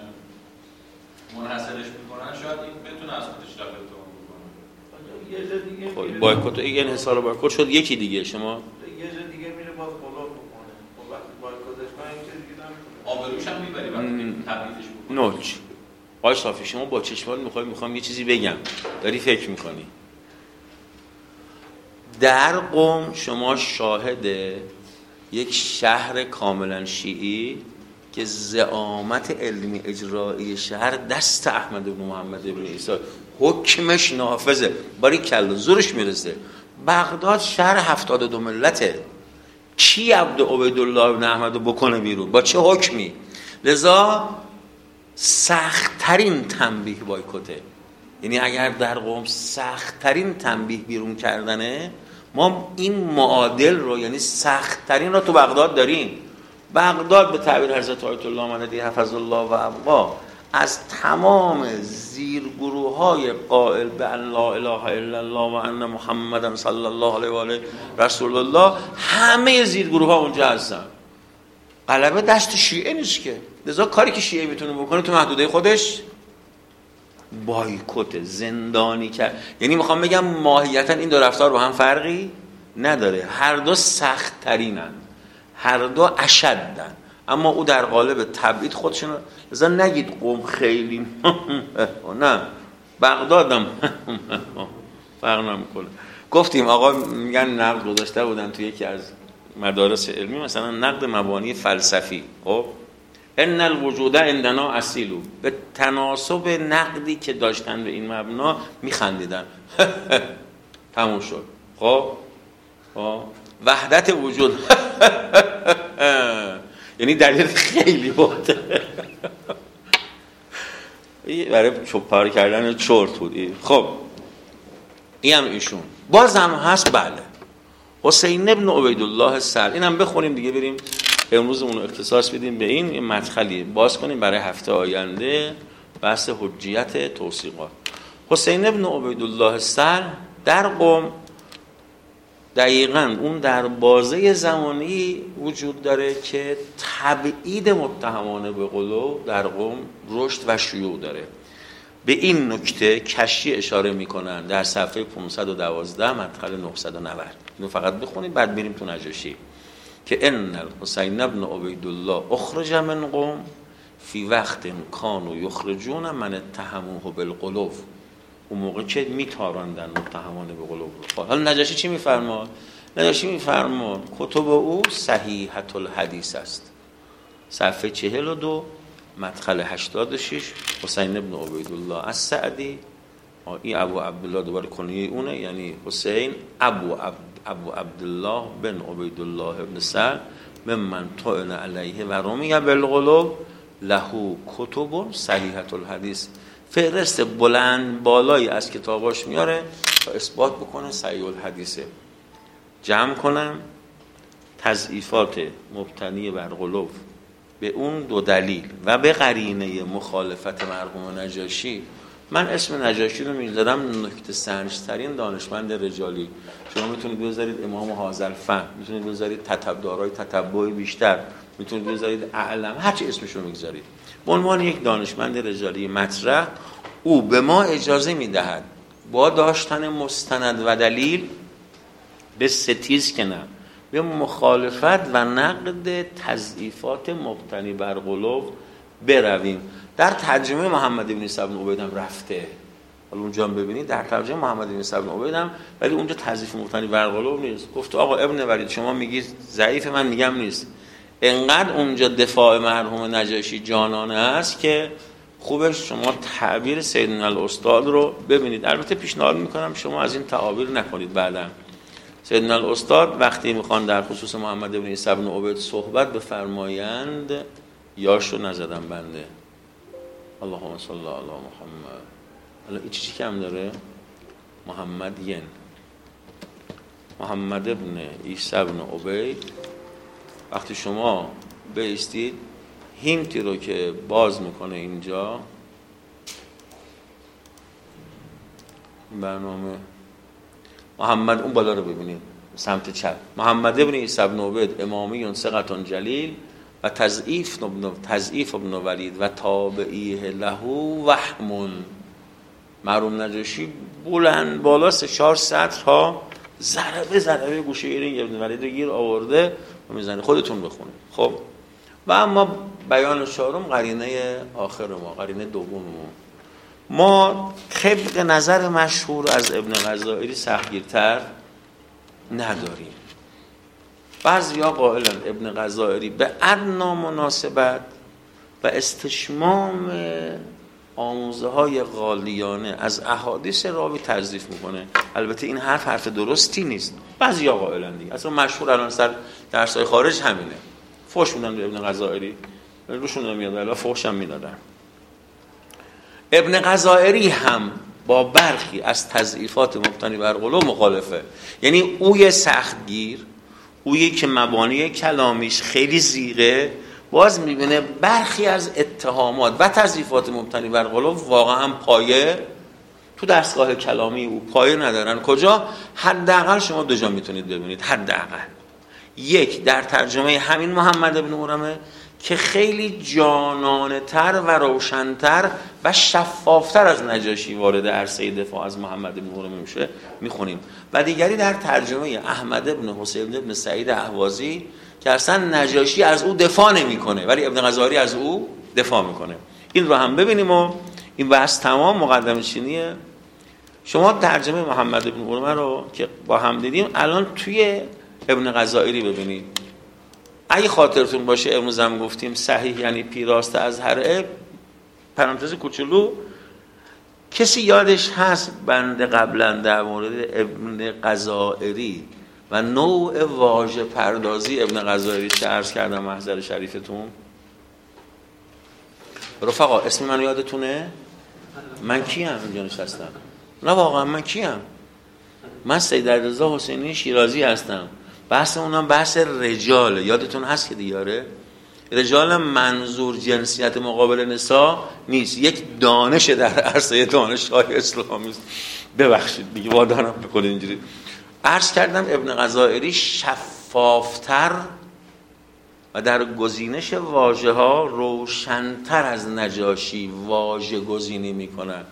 منحصرش میکنن، شاید این بتونه از خودش رفع اتهام بکنه. یه جا دیگه بایکوت این انحصار بایکوت شد یکی دیگه. شما یه جا دیگه میره باز بلوف بکنه. خب وقتی بایکوتش کنه این چیز دیگه نمیکنه. آبروش هم میبری وقتی تبعیدش بکنه. نوچ آقای صافی، شما با چشمان میخوام یه چیزی بگم، داری فکر میکنی. در قم شما شاهد یک شهر کاملا شیعی که زعامت علمی اجرایی شهر دست احمد بن محمد بن عیسی، حکمش نافذه، باری کلا زورش میرسه. بغداد شهر 72 ملته، کی عبد عبیدالله بن احمد رو بکنه بیرون با چه حکمی؟ لذا سخت‌ترین تنبیه بایکوته. یعنی اگر در قم سخت‌ترین تنبیه بیرون کردنه، ما این معادل رو یعنی سخت‌ترین رو تو بغداد داریم. بغداد به تعبیر حضرت آیت الله مددی حفظ الله و ابقا از تمام زیرگروه‌های قائل به ان لا اله الا الله و ان محمدن صلی الله علیه و آله رسول الله، همه زیرگروه‌ها اونجا هستن. غلبه دست شیعه نیست که. لذا کاری که شیعه میتونه بکنه تو محدوده خودش بایکوت، زندانی کرد. یعنی میخوام بگم ماهیتا این دو رفتار با هم فرقی نداره، هر دو سخت ترینن، هر دو اشدن، اما او در قالب تبعید خودشون. لذا نگید قوم خیلی نه، بغدادم فرق نمیکنه. گفتیم آقا میگن نقد گذاشته بودن تو یکی از مدارس علمی، مثلا نقد مبانی فلسفی. خب ان الوجود عندنا اصیلو، به تناسب نقدی که داشتن به این مبنا میخندیدن. تموم شد. خب وحدت وجود یعنی دلیل خیلی بود. برای چوب‌پاره کردن چرت بود. خب این هم ایشون باز هم هست. بله حسین ابن عبیدالله سر، اینم بخونیم دیگه بریم امروزمون رو اختصاص بدیم به این مدخلی باز کنیم برای هفته آینده، بحث حجیت توثیقات. حسین ابن عبیدالله سر در قم دقیقاً اون در بازه زمانی وجود داره که تبعید متهمانه به قلوب در قم رشد و شیوع داره. به این نکته کشی اشاره میکنن در صفحه 512 مدخل 990. اینو فقط بخونید بعد بریم تو نجاشی که ان الحسین ابن عبیدالله اخرج من قم فی وقت کانوا یخرجون من اتهموه بالقلوب، اون موقع که میتاراندن متهمانه به قلوب رو. حالا نجاشی چی میفرماد؟ نجاشی میفرماد کتب او صحیحة الحدیث است، صفحه 42 مدخل 86. حسین ابن عبیدالله از سعدی، این ابو عبدالله دوباره کنیه اونه، یعنی حسین ابو عبدالله بن عبیدالله ابن سعد ممن طعن علیه و رمی بالقلوب له کتب صحیحة الحدیث. فهرست بلند بالایی از کتاباش میاره تا اثبات بکنه صحیح الحدیثه. جمع کنم تضعیفات مبتنی بر قلوب به اون دو دلیل و به قرینه مخالفت مرحوم نجاشی. من اسم نجاشی رو میذارم نکته سنج‌ترین دانشمند رجالی. شما میتونید بذارید امام حاضرفهم، میتونید بذارید تتبع‌دارای تتبع بیشتر، میتونید بذارید اعلم، هر چی اسمش رو میذارید. به عنوان یک دانشمند رجالی مطرح، او به ما اجازه میدهد با داشتن مستند و دلیل به ستیز که نه، به مخالفت و نقد تضعیفات مبتنی بر قلوب برویم. در ترجمه محمد بن عیسی بن عبید هم رفته، حالا اونجا هم ببینید در ترجمه محمد بن عیسی بن عبید هم، ولی اونجا تضعیف مبتنی بر قلوب نیست. گفت آقا ابن ولید شما میگید ضعیف، من میگم نیست. انقدر اونجا دفاع مرحوم نجاشی جانانه است که خوبش شما تعبیر سیدنا الاستاد رو ببینید. البته پیشنهاد میکنم شما از این تعابیر نکنید. بعداً سیدنا الاستاد وقتی میخوان در خصوص محمد بن عیسی بن عبید صحبت بفرمایند یاشو نزدم بنده. اللهم صل علی محمد. الان این چیزی کم داره؟ محمد بن عیسی بن عبید. وقتی شما بایستید هینتی رو که باز میکنه اینجا برنامه محمد، اون بالا رو ببینید سمت چپ، محمد ابن عیسی بن عبید امامی ثقة جلیل و تضعیف ابن ولید و تابعیه له وهم. مرحوم نجاشی بلند بالا 3-4 سطر ها ضربه گوشه این ابن ولید رو گیر آورده و میزنه. خودتون بخونید. خب و اما بیان چهارم قرینه آخر ما، قرینه دوم ما طبق نظر مشهور از ابن غزائری سختگیرتر نداریم. بعضیا قائلن ابن غزائری به ادنا مناسبت و استشمام آموزه های غالیانه از احادیث راوی تضعیف میکنه. البته این حرف درستی نیست. بعضیا قائلن دیگه. اصلا مشهور الان سر درس‌های خارج همینه. فحش میدن به ابن غزائری، روشون نمیاد ولی فحش هم میدادن. ابن غزائری هم با برخی از تضعیفات مبتنی بر غلو مخالفه. یعنی اوی سختگیر، اویی که مبانی کلامیش خیلی زیغه، باز میبینه برخی از اتهامات و تضعیفات مبتنی بر غلو واقعا پایه تو دستگاه کلامی او پایه ندارن. کجا؟ حداقل شما دو جا میتونید ببینید. حداقل یک در ترجمه همین محمد بن عورمه که خیلی جانانه تر و روشن‌تر و شفافتر از نجاشی وارد عرصه دفاع از محمد بن عورمه میشه میخونیم، و دیگری در ترجمه احمد بن حسین بن سعید اهوازی که اصلا نجاشی از او دفاع نمیکنه ولی ابن غزائری از او دفاع میکنه. این رو هم ببینیم و این بحث تمام مقدمه چینیه. شما ترجمه محمد بن عورمه رو که با هم دیدیم الان توی ابن غزائری ببینید. اگه خاطرتون باشه امروز هم گفتیم صحیح یعنی پیراست از هر پرانتز کوچولو. کسی یادش هست بند قبلا در مورد ابن غزائری و نوع واژه پردازی ابن غزائری چه عرض کردم محضر شریفتون؟ رفقا اسم منو یادتونه؟ من کیم اینجا نشستم؟ نه واقعا من کیم؟ من سید رضا حسینی شیرازی هستم. بحث اونم بحث رجاله. یادتون هست که دیاره رجال منظور جنسیت مقابل نساء نیست، یک دانش در عرصه دانش‌های اسلامی است. ببخشید دیگه وادارم بکنید اینجوری. عرض کردم ابن غزائری شفافتر و در گزینش واژه‌ها روشن‌تر از نجاشی واژه گزینی می‌کند.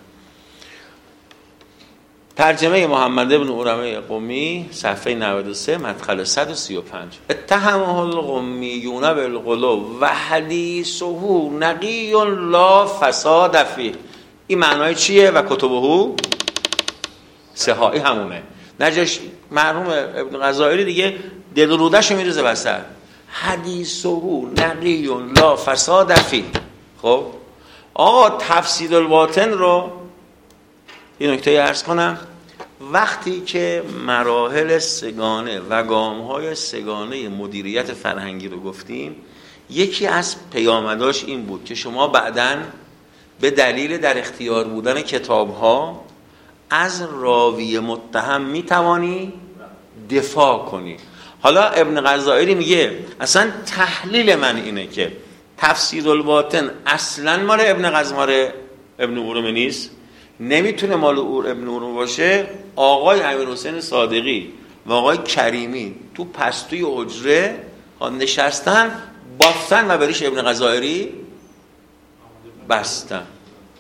ترجمه محمد بن عورمه قمی صفحه 93 مدخل 135. اتهمه القمیون بالغلو و حدیثه نقی لا فساد فیه. این معنای چیه؟ و کتبه صحاحی همونه. نجاشی مرحوم ابن غزائری دیگه دل روده‌شو میریزه وسط. حدیثه نقی لا فساد فیه. خب آقا تفسیر الباطن رو این نکته عرض کنم. وقتی که مراحل سگانه و گام‌های سگانه مدیریت فرهنگی رو گفتیم، یکی از پیامداش این بود که شما بعداً به دلیل در اختیار بودن کتاب‌ها از راوی متهم می‌توانی دفاع کنی. حالا ابن غزائری میگه اصلا تحلیل من اینه که تفسیر الباطن اصلاً مال ابن عورمه نیست، نمیتونه مال ابن عورمه باشه. آقای امیرحسین صادقی و آقای کریمی تو پستوی حجره نشستن بافتن و بریش ابن غزائری بستن.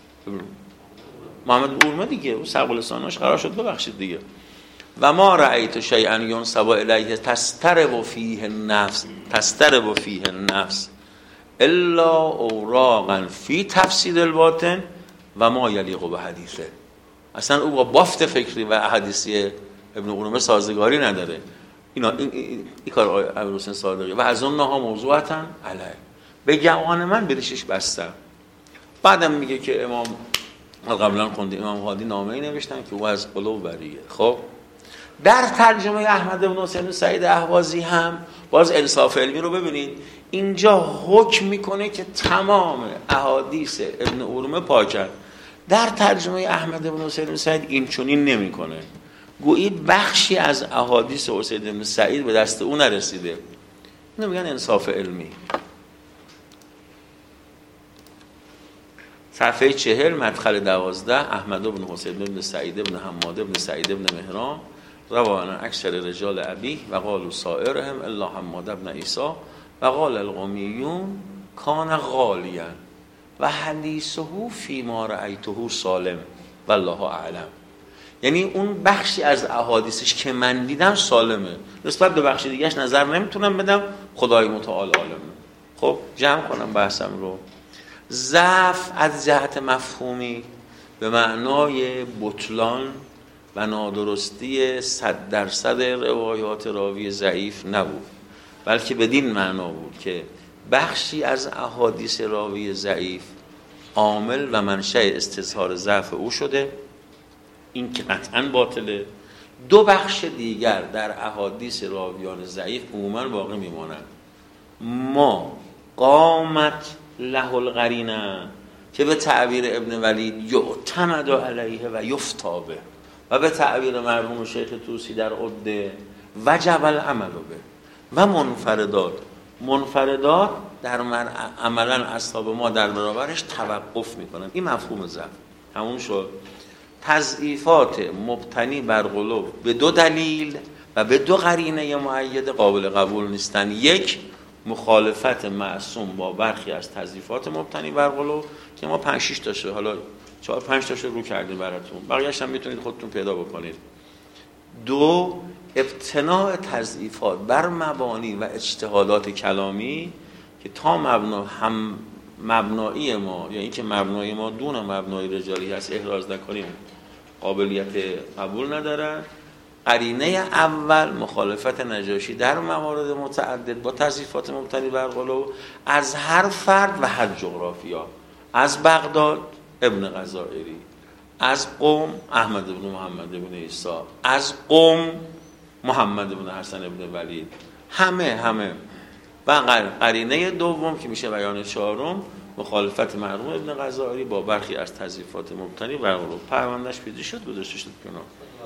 محمد عورمه دیگه اون سقل لسانش قرار شد ببخشید دیگه. و ما رأیت شیئا ینسب الیه تسترب فیه النفس الا اوراقا فی تفسیر الباطن و ما یلیق به حدیثه. اصلا او با بافت فکری و حدیثی ابن عورمه سازگاری نداره. این کار آقای امیرحسین صادقی و از اونها موضوعاً علیه. به گمان من بریشش بستم. بعدم میگه که امام قبلا خوندیم امام هادی نامه‌ای نوشتن که او از قلوب بریه. خب در ترجمه احمد بن حسین سعید اهوازی هم باز انصاف علمی رو ببینید، اینجا حکم میکنه که تمام احادیث ابن ارومه پاکن. در ترجمه احمد بن حسین سعید این چنین نمیکنه، گویی بخشی از احادیث حسین بن سعید به دست او نرسیده. اینو میگن انصاف علمی. صفحه 40 مدخل 12 احمد بن حسین بن سعید بن حماد بن سعید بن مهران روانا اکثر رجال ابی و قالوا سائرهم الا حماد بن عیسی و قال القومیون کان غالیا و حدیثه فی ما رأیته سالم والله اعلم. یعنی اون بخشی از احادیثش که من دیدم سالمه، نسبت به بخش دیگهش نظر نمیتونم بدم، خدای متعال عالمه. خب جمع کنم بحثم رو. ضعف از جهت مفهومی به معنای بطلان و نادرستی 100% روایات راوی ضعیف نبود، بلکه بدین معنا بود که بخشی از احادیث راوی ضعیف عامل و منشأ استظهار ضعف او شده، این که قطعاً باطله. دو بخش دیگر در احادیث راویان ضعیف عموماً باقی میمانند. ما قامت له القرینه که به تعبیر ابن ولید یعتمد علیه و یفتابه و به تعبیر مرحوم شیخ طوسی در عده وجب العمل به و منفردات در عملا اصحاب ما در برابرش توقف میکنن. این مفهوم ضعف همون شد. تضعیفات مبتنی بر غلو به دو دلیل و به دو قرینه مؤید قابل قبول نیستن. یک، مخالفت معصوم با برخی از تضعیفات مبتنی بر غلو که ما 5-6 تاشه، حالا 4-5 تاشه رو کردیم براتون، بقیه‌اش هم میتونید خودتون پیدا بکنید. دو، ابتناء تضعیفات بر مبانی و اجتهادات کلامی که تا مبنایی ما، یعنی که مبنای ما دون مبنای رجالی هست، احراز نکنیم، قابلیت قبول ندارد. قرینه اول مخالفت نجاشی در موارد متعدد با تضعیفات مبتنی بر غلو از هر فرد و هر جغرافیا، از بغداد ابن غزائری، از قم احمد بن محمد بن عیسی، از قم محمد بن حسن بن ولید، همه. و قرینه دوم که میشه بیان چهارم مخالفت مرحوم ابن غزائری با برخی از تضعیفات مبتنی بر غلو. پروندهش پیدا شد، گذاشته شد کنار.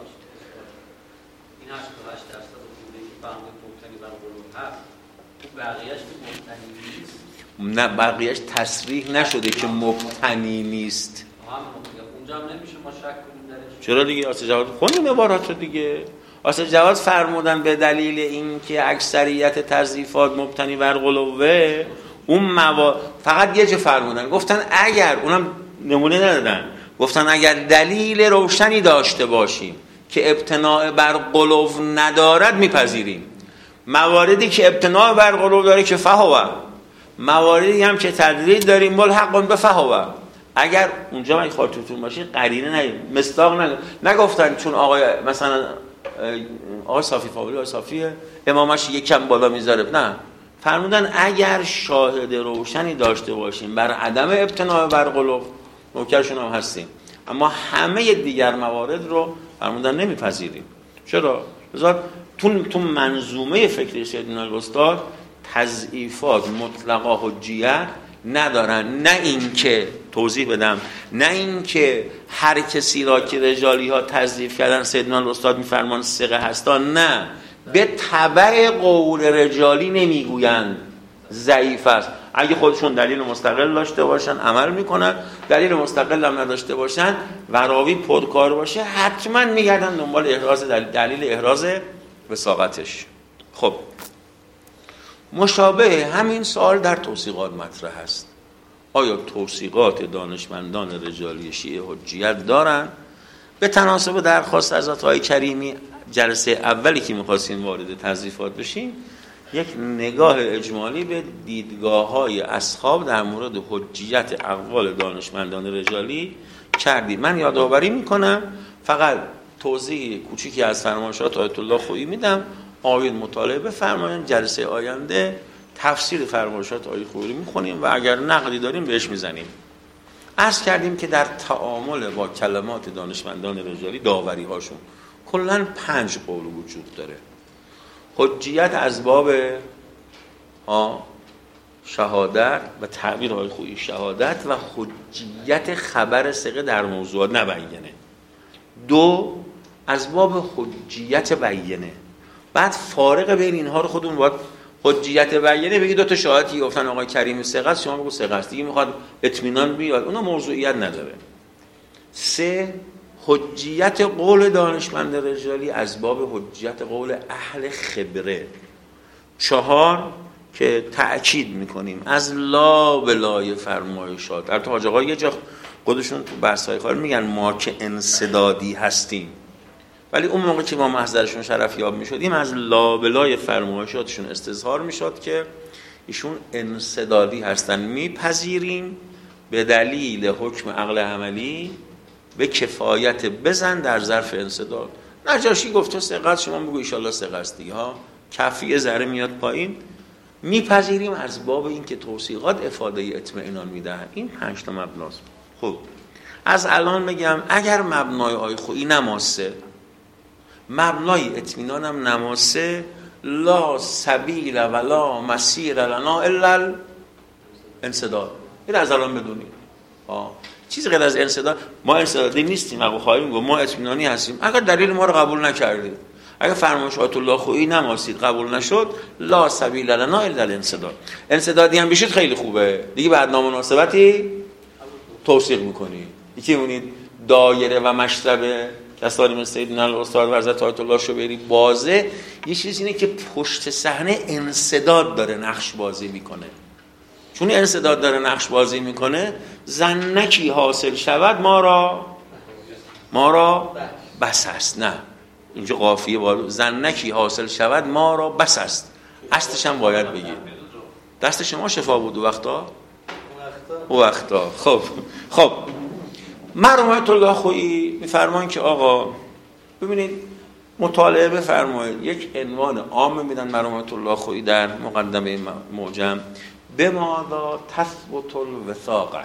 این 88% خوبه که فهمید مبتنی بر غلو هست، تو بقیه‌اش که مبتنی نیست. نه، بقیه‌اش تصریح نشده که مبتنی نیست. اونجا هم نمیشه ما شک کنیم درش. چرا دیگه؟ آسه جواد خوندیم عبارات رو دیگه. آسه جواد فرمودن به دلیل این که اکثریت تضعیفات مبتنی بر غلوه، اون فقط یه جا فرمودن، گفتن اگر، اونم نمونه ندادن، گفتن اگر دلیل روشنی داشته باشیم که ابتناء بر غلو ندارد میپذیریم. مواردی که ابتناء بر غلو داره که فهوه، مواردی هم که تدریج داریم ملحق به فهوه. اگر اونجا من خاطرتون باشه قرینه مصداق نگفتن چون آقای مثلا آقای صافی فاولی، آقای صافی امامش یکم بالا میذاره، نه، فرمودن اگر شاهد روشنی داشته باشیم بر عدم ابتناء بر غلو، نوکرشون هم هستیم، اما همه دیگر موارد رو فرمودن نمیپذیریم. چرا؟ بذار تو منظومه فکری سیدنا الاستاد تضعیفات مطلقا حجیت ندارن. نه این که توضیح بدم، نه این که هر کسی را که رجالی ها تضعیف کردن سیدنا الاستاد میفرمان ثقه هستن، نه، به تبع قول رجالی نمیگویند ضعیف است. اگه خودشون دلیل مستقل داشته باشن عمل میکنن، دلیل مستقل هم نداشته باشن و راوی پرکار باشه، حتما میگردن دنبال احراز دلیل احراز وثاقتش. خب مشابه همین سوال در توثیقات مطرح است. آیا توثیقات دانشمندان رجالی شیعه حجیت دارن؟ به تناسب درخواست حضرت آقای کریمی جلسه اولی که می‌خواستیم وارد تضعیفات بشیم، یک نگاه اجمالی به دیدگاه‌های اصحاب در مورد حجیت اقوال دانشمندان رجالی کردیم. من یادآوری میکنم، فقط توضیح کوچیکی از فرمایشات آیت الله خویی میدم، آیات مطالعه بفرمایید. جلسه آینده تفسیر فرمایشات آیت خویی میخونیم و اگر نقدی داریم بهش میزنیم. عرض کردیم که در تعامل با کلمات دانشمندان رجالی داوری هاشون کلاً 5 قول وجود داره. حجیت از باب شهادت و تعبیر های خویی شهادت و حجیت خبر ثقه در موضوعات نبینه. 2 از باب حجیت بیینه. بعد فارق بین اینها رو خودمون باید حجیت بیینه بگی 2 تا شهادتی گفتن آقای کریم ثقه است، شما بگو ثقه است، دیگه میخواد اطمینان بیاد، اونا موضوعیت نداره. 3 حجیت قول دانشمند رجالی از باب حجیت قول اهل خبره. 4 که تأکید میکنیم از لا بلای فرمایشات. البته حاج آقا یه جا خودشون تو بحث‌های خارج میگن ما که انسدادی هستیم، ولی اون موقع که ما محضرشون شرفیاب میشدیم از لا بلای فرمایشاتشون استظهار میشد که ایشون انسدادی هستن، میپذیریم به دلیل حکم عقل عملی به کفایت بزن در ظرف انسداد. نجاشی گفته ثقه، شما بگو ان شاءالله ثقه است دیگه ها، کفی ذره میاد پایین، میپذیریم از باب این که توثیقات افاده اطمینان میدهن. این 5 تا مبناست. خب از الان بگم اگر مبنای آی خویی نماسه، مبنای اطمینانم نماسه، لا سبیل ولا مسیر لنا الا الانسداد. این از الان بدونید چیزی غیر از انسداد، ما انسدادی نیستیم. اگه خواهیم گفت ما اطمینانی هستیم، اگر دلیل ما رو قبول نکردید، اگر فرمایشات الله خویی نماسید قبول نشد، لا سبیل لنا الا الانسداد. انسدادی هم بشید خیلی خوبه دیگه، بعد نامناسبتی توثیق میکنید. یکی مونید دایره و مشرب کسانی مثل سیدنا الاستاد و حضرت آیت الله شبیری بازه. یه چیز اینه که پشت صحنه انسداد داره نقش بازی میکنه. چون انسداد داره نقش بازی میکنه، زنکی حاصل شود ما را بس است. نه اینجا قافیه بالا، زنکی حاصل شود ما را بس است. اصلش هم باید بگید. دست شما شفا بود او وقتا. خب مرحوم آیت الله خویی میفرمایند که آقا ببینید مطالعه بفرمایید. یک عنوان عام میدن مرحوم آیت الله خویی در مقدمه معجم: بماذا تثبت الوثاقه.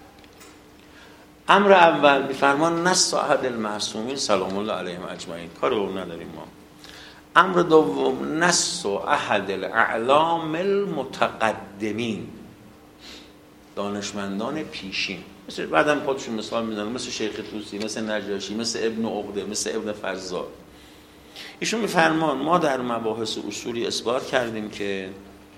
امر اول میفرمان نص احد المعصومین سلام الله علیهم اجمعین، کار به اون نداریم ما. امر دوم نص احد الاعلام المتقدمین، دانشمندان پیشین، مثل بعدم خودشون مثال میزنن، مثل شیخ طوسی، مثل نجاشی، مثل ابن عقده، مثل ابن فضال. ایشون میفرمان ما در مباحث اصولی اثبات کردیم که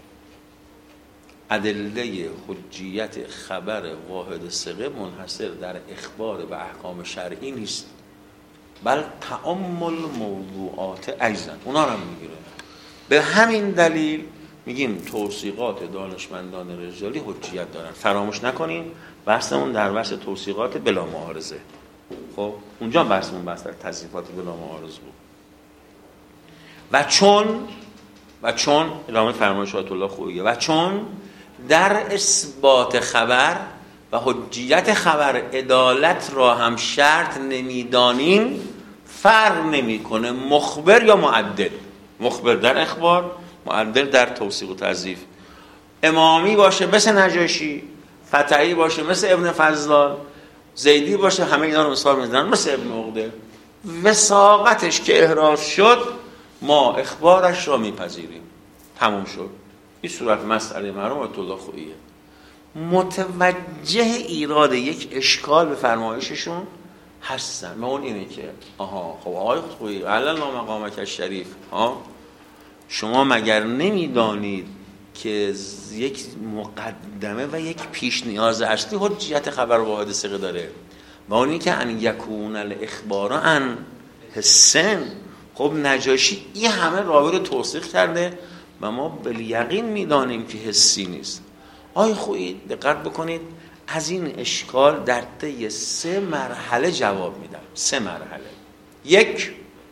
ادله حجیت خبر واحد ثقه منحصر در اخبار به احکام شرعی نیست، بل تأمل موضوعات ایضا اونا رو هم میگیره. به همین دلیل میگیم توثیقات دانشمندان رجالی حجیت دارن. فراموش نکنیم بحثمون در بحث توثیقات بلا معارضه. خب اونجا بحثمون بحث در تضعیفات بلا معارضه بود. و چون ادامه فرمایشات الله خوییه، و چون در اثبات خبر و حجیت خبر عدالت را هم شرط نمیدانیم، فرق نمیکنه مخبر یا معدل. مخبر در اخبار، معدل در توثیق و تضعیف. امامی باشه مثل نجاشی، فتحی باشه مثل ابن فضال، زیدی باشه، همه اینا رو مثال میزنن مثل ابن عقده. وثاقتش که احراز شد ما اخبارش را میپذیریم، تموم شد. این صورت مسئله مرحوم آیت الله خوییه. متوجه ایراد یک اشکال به فرمایششون هستن و اون اینه که خب آقای خویی علل مقامک الشریف، شما مگر نمیدانید که یک مقدمه و یک پیش نیاز اصلی حجیت خبر واحد ثقه داره و اونی که ان یکون الاخبار عن حسن. خب نجاشی این همه راوی رو توثیق کرده و ما بالیقین میدانیم که حسی نیست. آقای خویی دقت بکنید از این اشکال در طی 3 مرحله جواب میدن. 3 مرحله. 1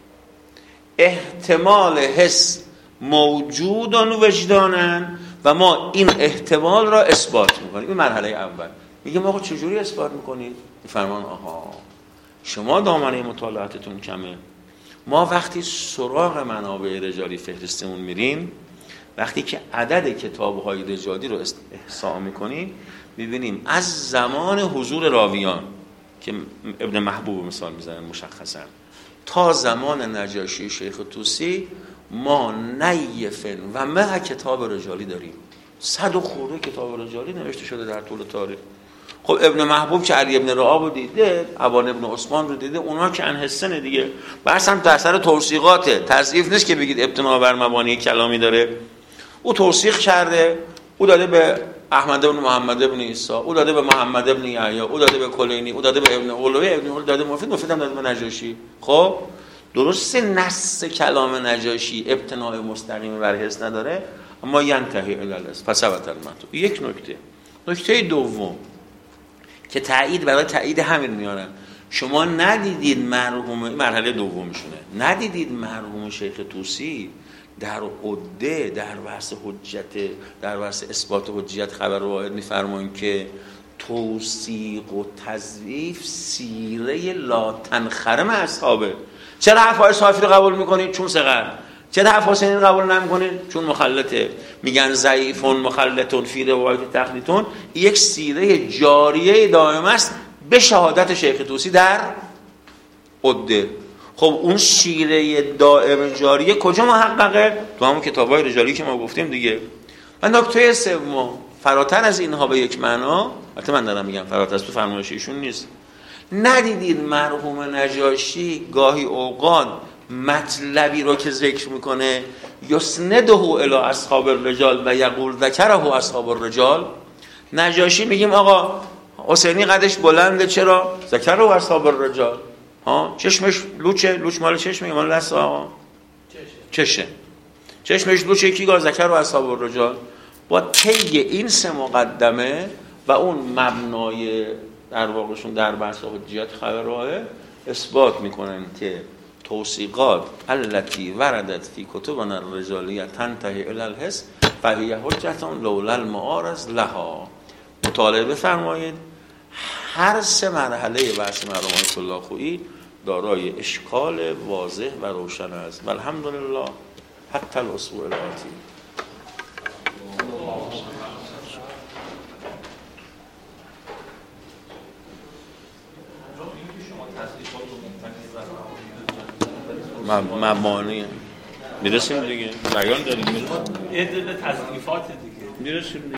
احتمال حس موجود و وجدانن و ما این احتمال را اثبات میکنیم. این مرحله اول. میگم آقا چجوری اثبات میکنید؟ میفرمان شما دامنه مطالعاتتون کمه. ما وقتی سراغ منابع رجالی فهرستمون میریم، وقتی که عدد کتاب‌های رجالی رو احصا میکنیم، می‌بینیم از زمان حضور راویان که ابن محبوب مثال میزنن مشخصا تا زمان نجاشی شیخ طوسی ما نیفن و مع کتاب رجالی داریم. 100 و خورده کتاب رجالی نوشته شده در طول تاریخ. خب ابن محبوب که علی ابن رعاب رو دیده، ابان ابن عثمان رو دیده، اونا که انحسنه دیگه. بس هم در اثر توثیقاته، تضعیف نیست که بگید ابتنا بر مبانی کلامی داره. او توثیق کرده، او داده به احمد بن محمد بن عیسی، او داده به محمد بن یحیی، او داده به کلینی، او داده به ابن اولوی، ابن اولوی داده مفید هم داده به نجاشی. خب درسته نص کلام نجاشی ابتناء مستقیم بر حس نداره، اما ینتهی الی الحس فثبت المطلوب. یک نکته دوم که تایید برای تایید همین میارن، شما ندیدید مرحوم، مرحله دومشونه، ندیدید مرحوم شیخ طوسی در عده در بحث حجت، در بحث اثبات حجت خبر واحد میفرمایند که توثیق و تضعیف سیره لا تنخرم اصحابه. چرا حرفای صافی رو قبول میکنید؟ چون ثقه. چرا حرف حسینی رو قبول نمیکنید؟ چون مخلطه. میگن ضعیفون مخلطون فی روایت تخلیطون. یک سیره جاریه دائم است به شهادت شیخ طوسی در عده. خب اون سیره دائم جاریه کجا محققه؟ تو همون کتاب‌های رجالی که ما گفتیم دیگه. و نکته سوم فراتر از اینها به یک معنا، البته من دارم میگم فراتر از تو فرمایش ایشون نیست، ندیدید مرحوم نجاشی گاهی اوقات مطلبی رو که ذکر میکنه یسنده الی اصحاب الرجال و یقول ذکره اصحاب الرجال. نجاشی میگیم آقا حسینی قدش بلنده، چرا؟ ذکره اصحاب الرجال. ها چشمش لوچه، لوچ مال چشمه مال دست آقا چشه، چشمش لوچه، کی گفت ذکر و اصحاب الرجال؟ با طی این سه مقدمه و اون مبنای در واقعشون در بحث حجیت خبرهای اثبات میکنن که توثیقات التي وردت فی کتبنا الرجالیه تنتهی الی الحس فهی حجتون لولا المعارض لها. مطالعه بفرمایید هر سه مرحله بحث مرحوم آیت الله خویی دارای اشکال واضح و روشن است. و الحمدلله حتی الاسبوع الاتی. مبانی میرسیم دیگه، بیان داریم یه دل تضعیفات دیگه میرسیم دیگه.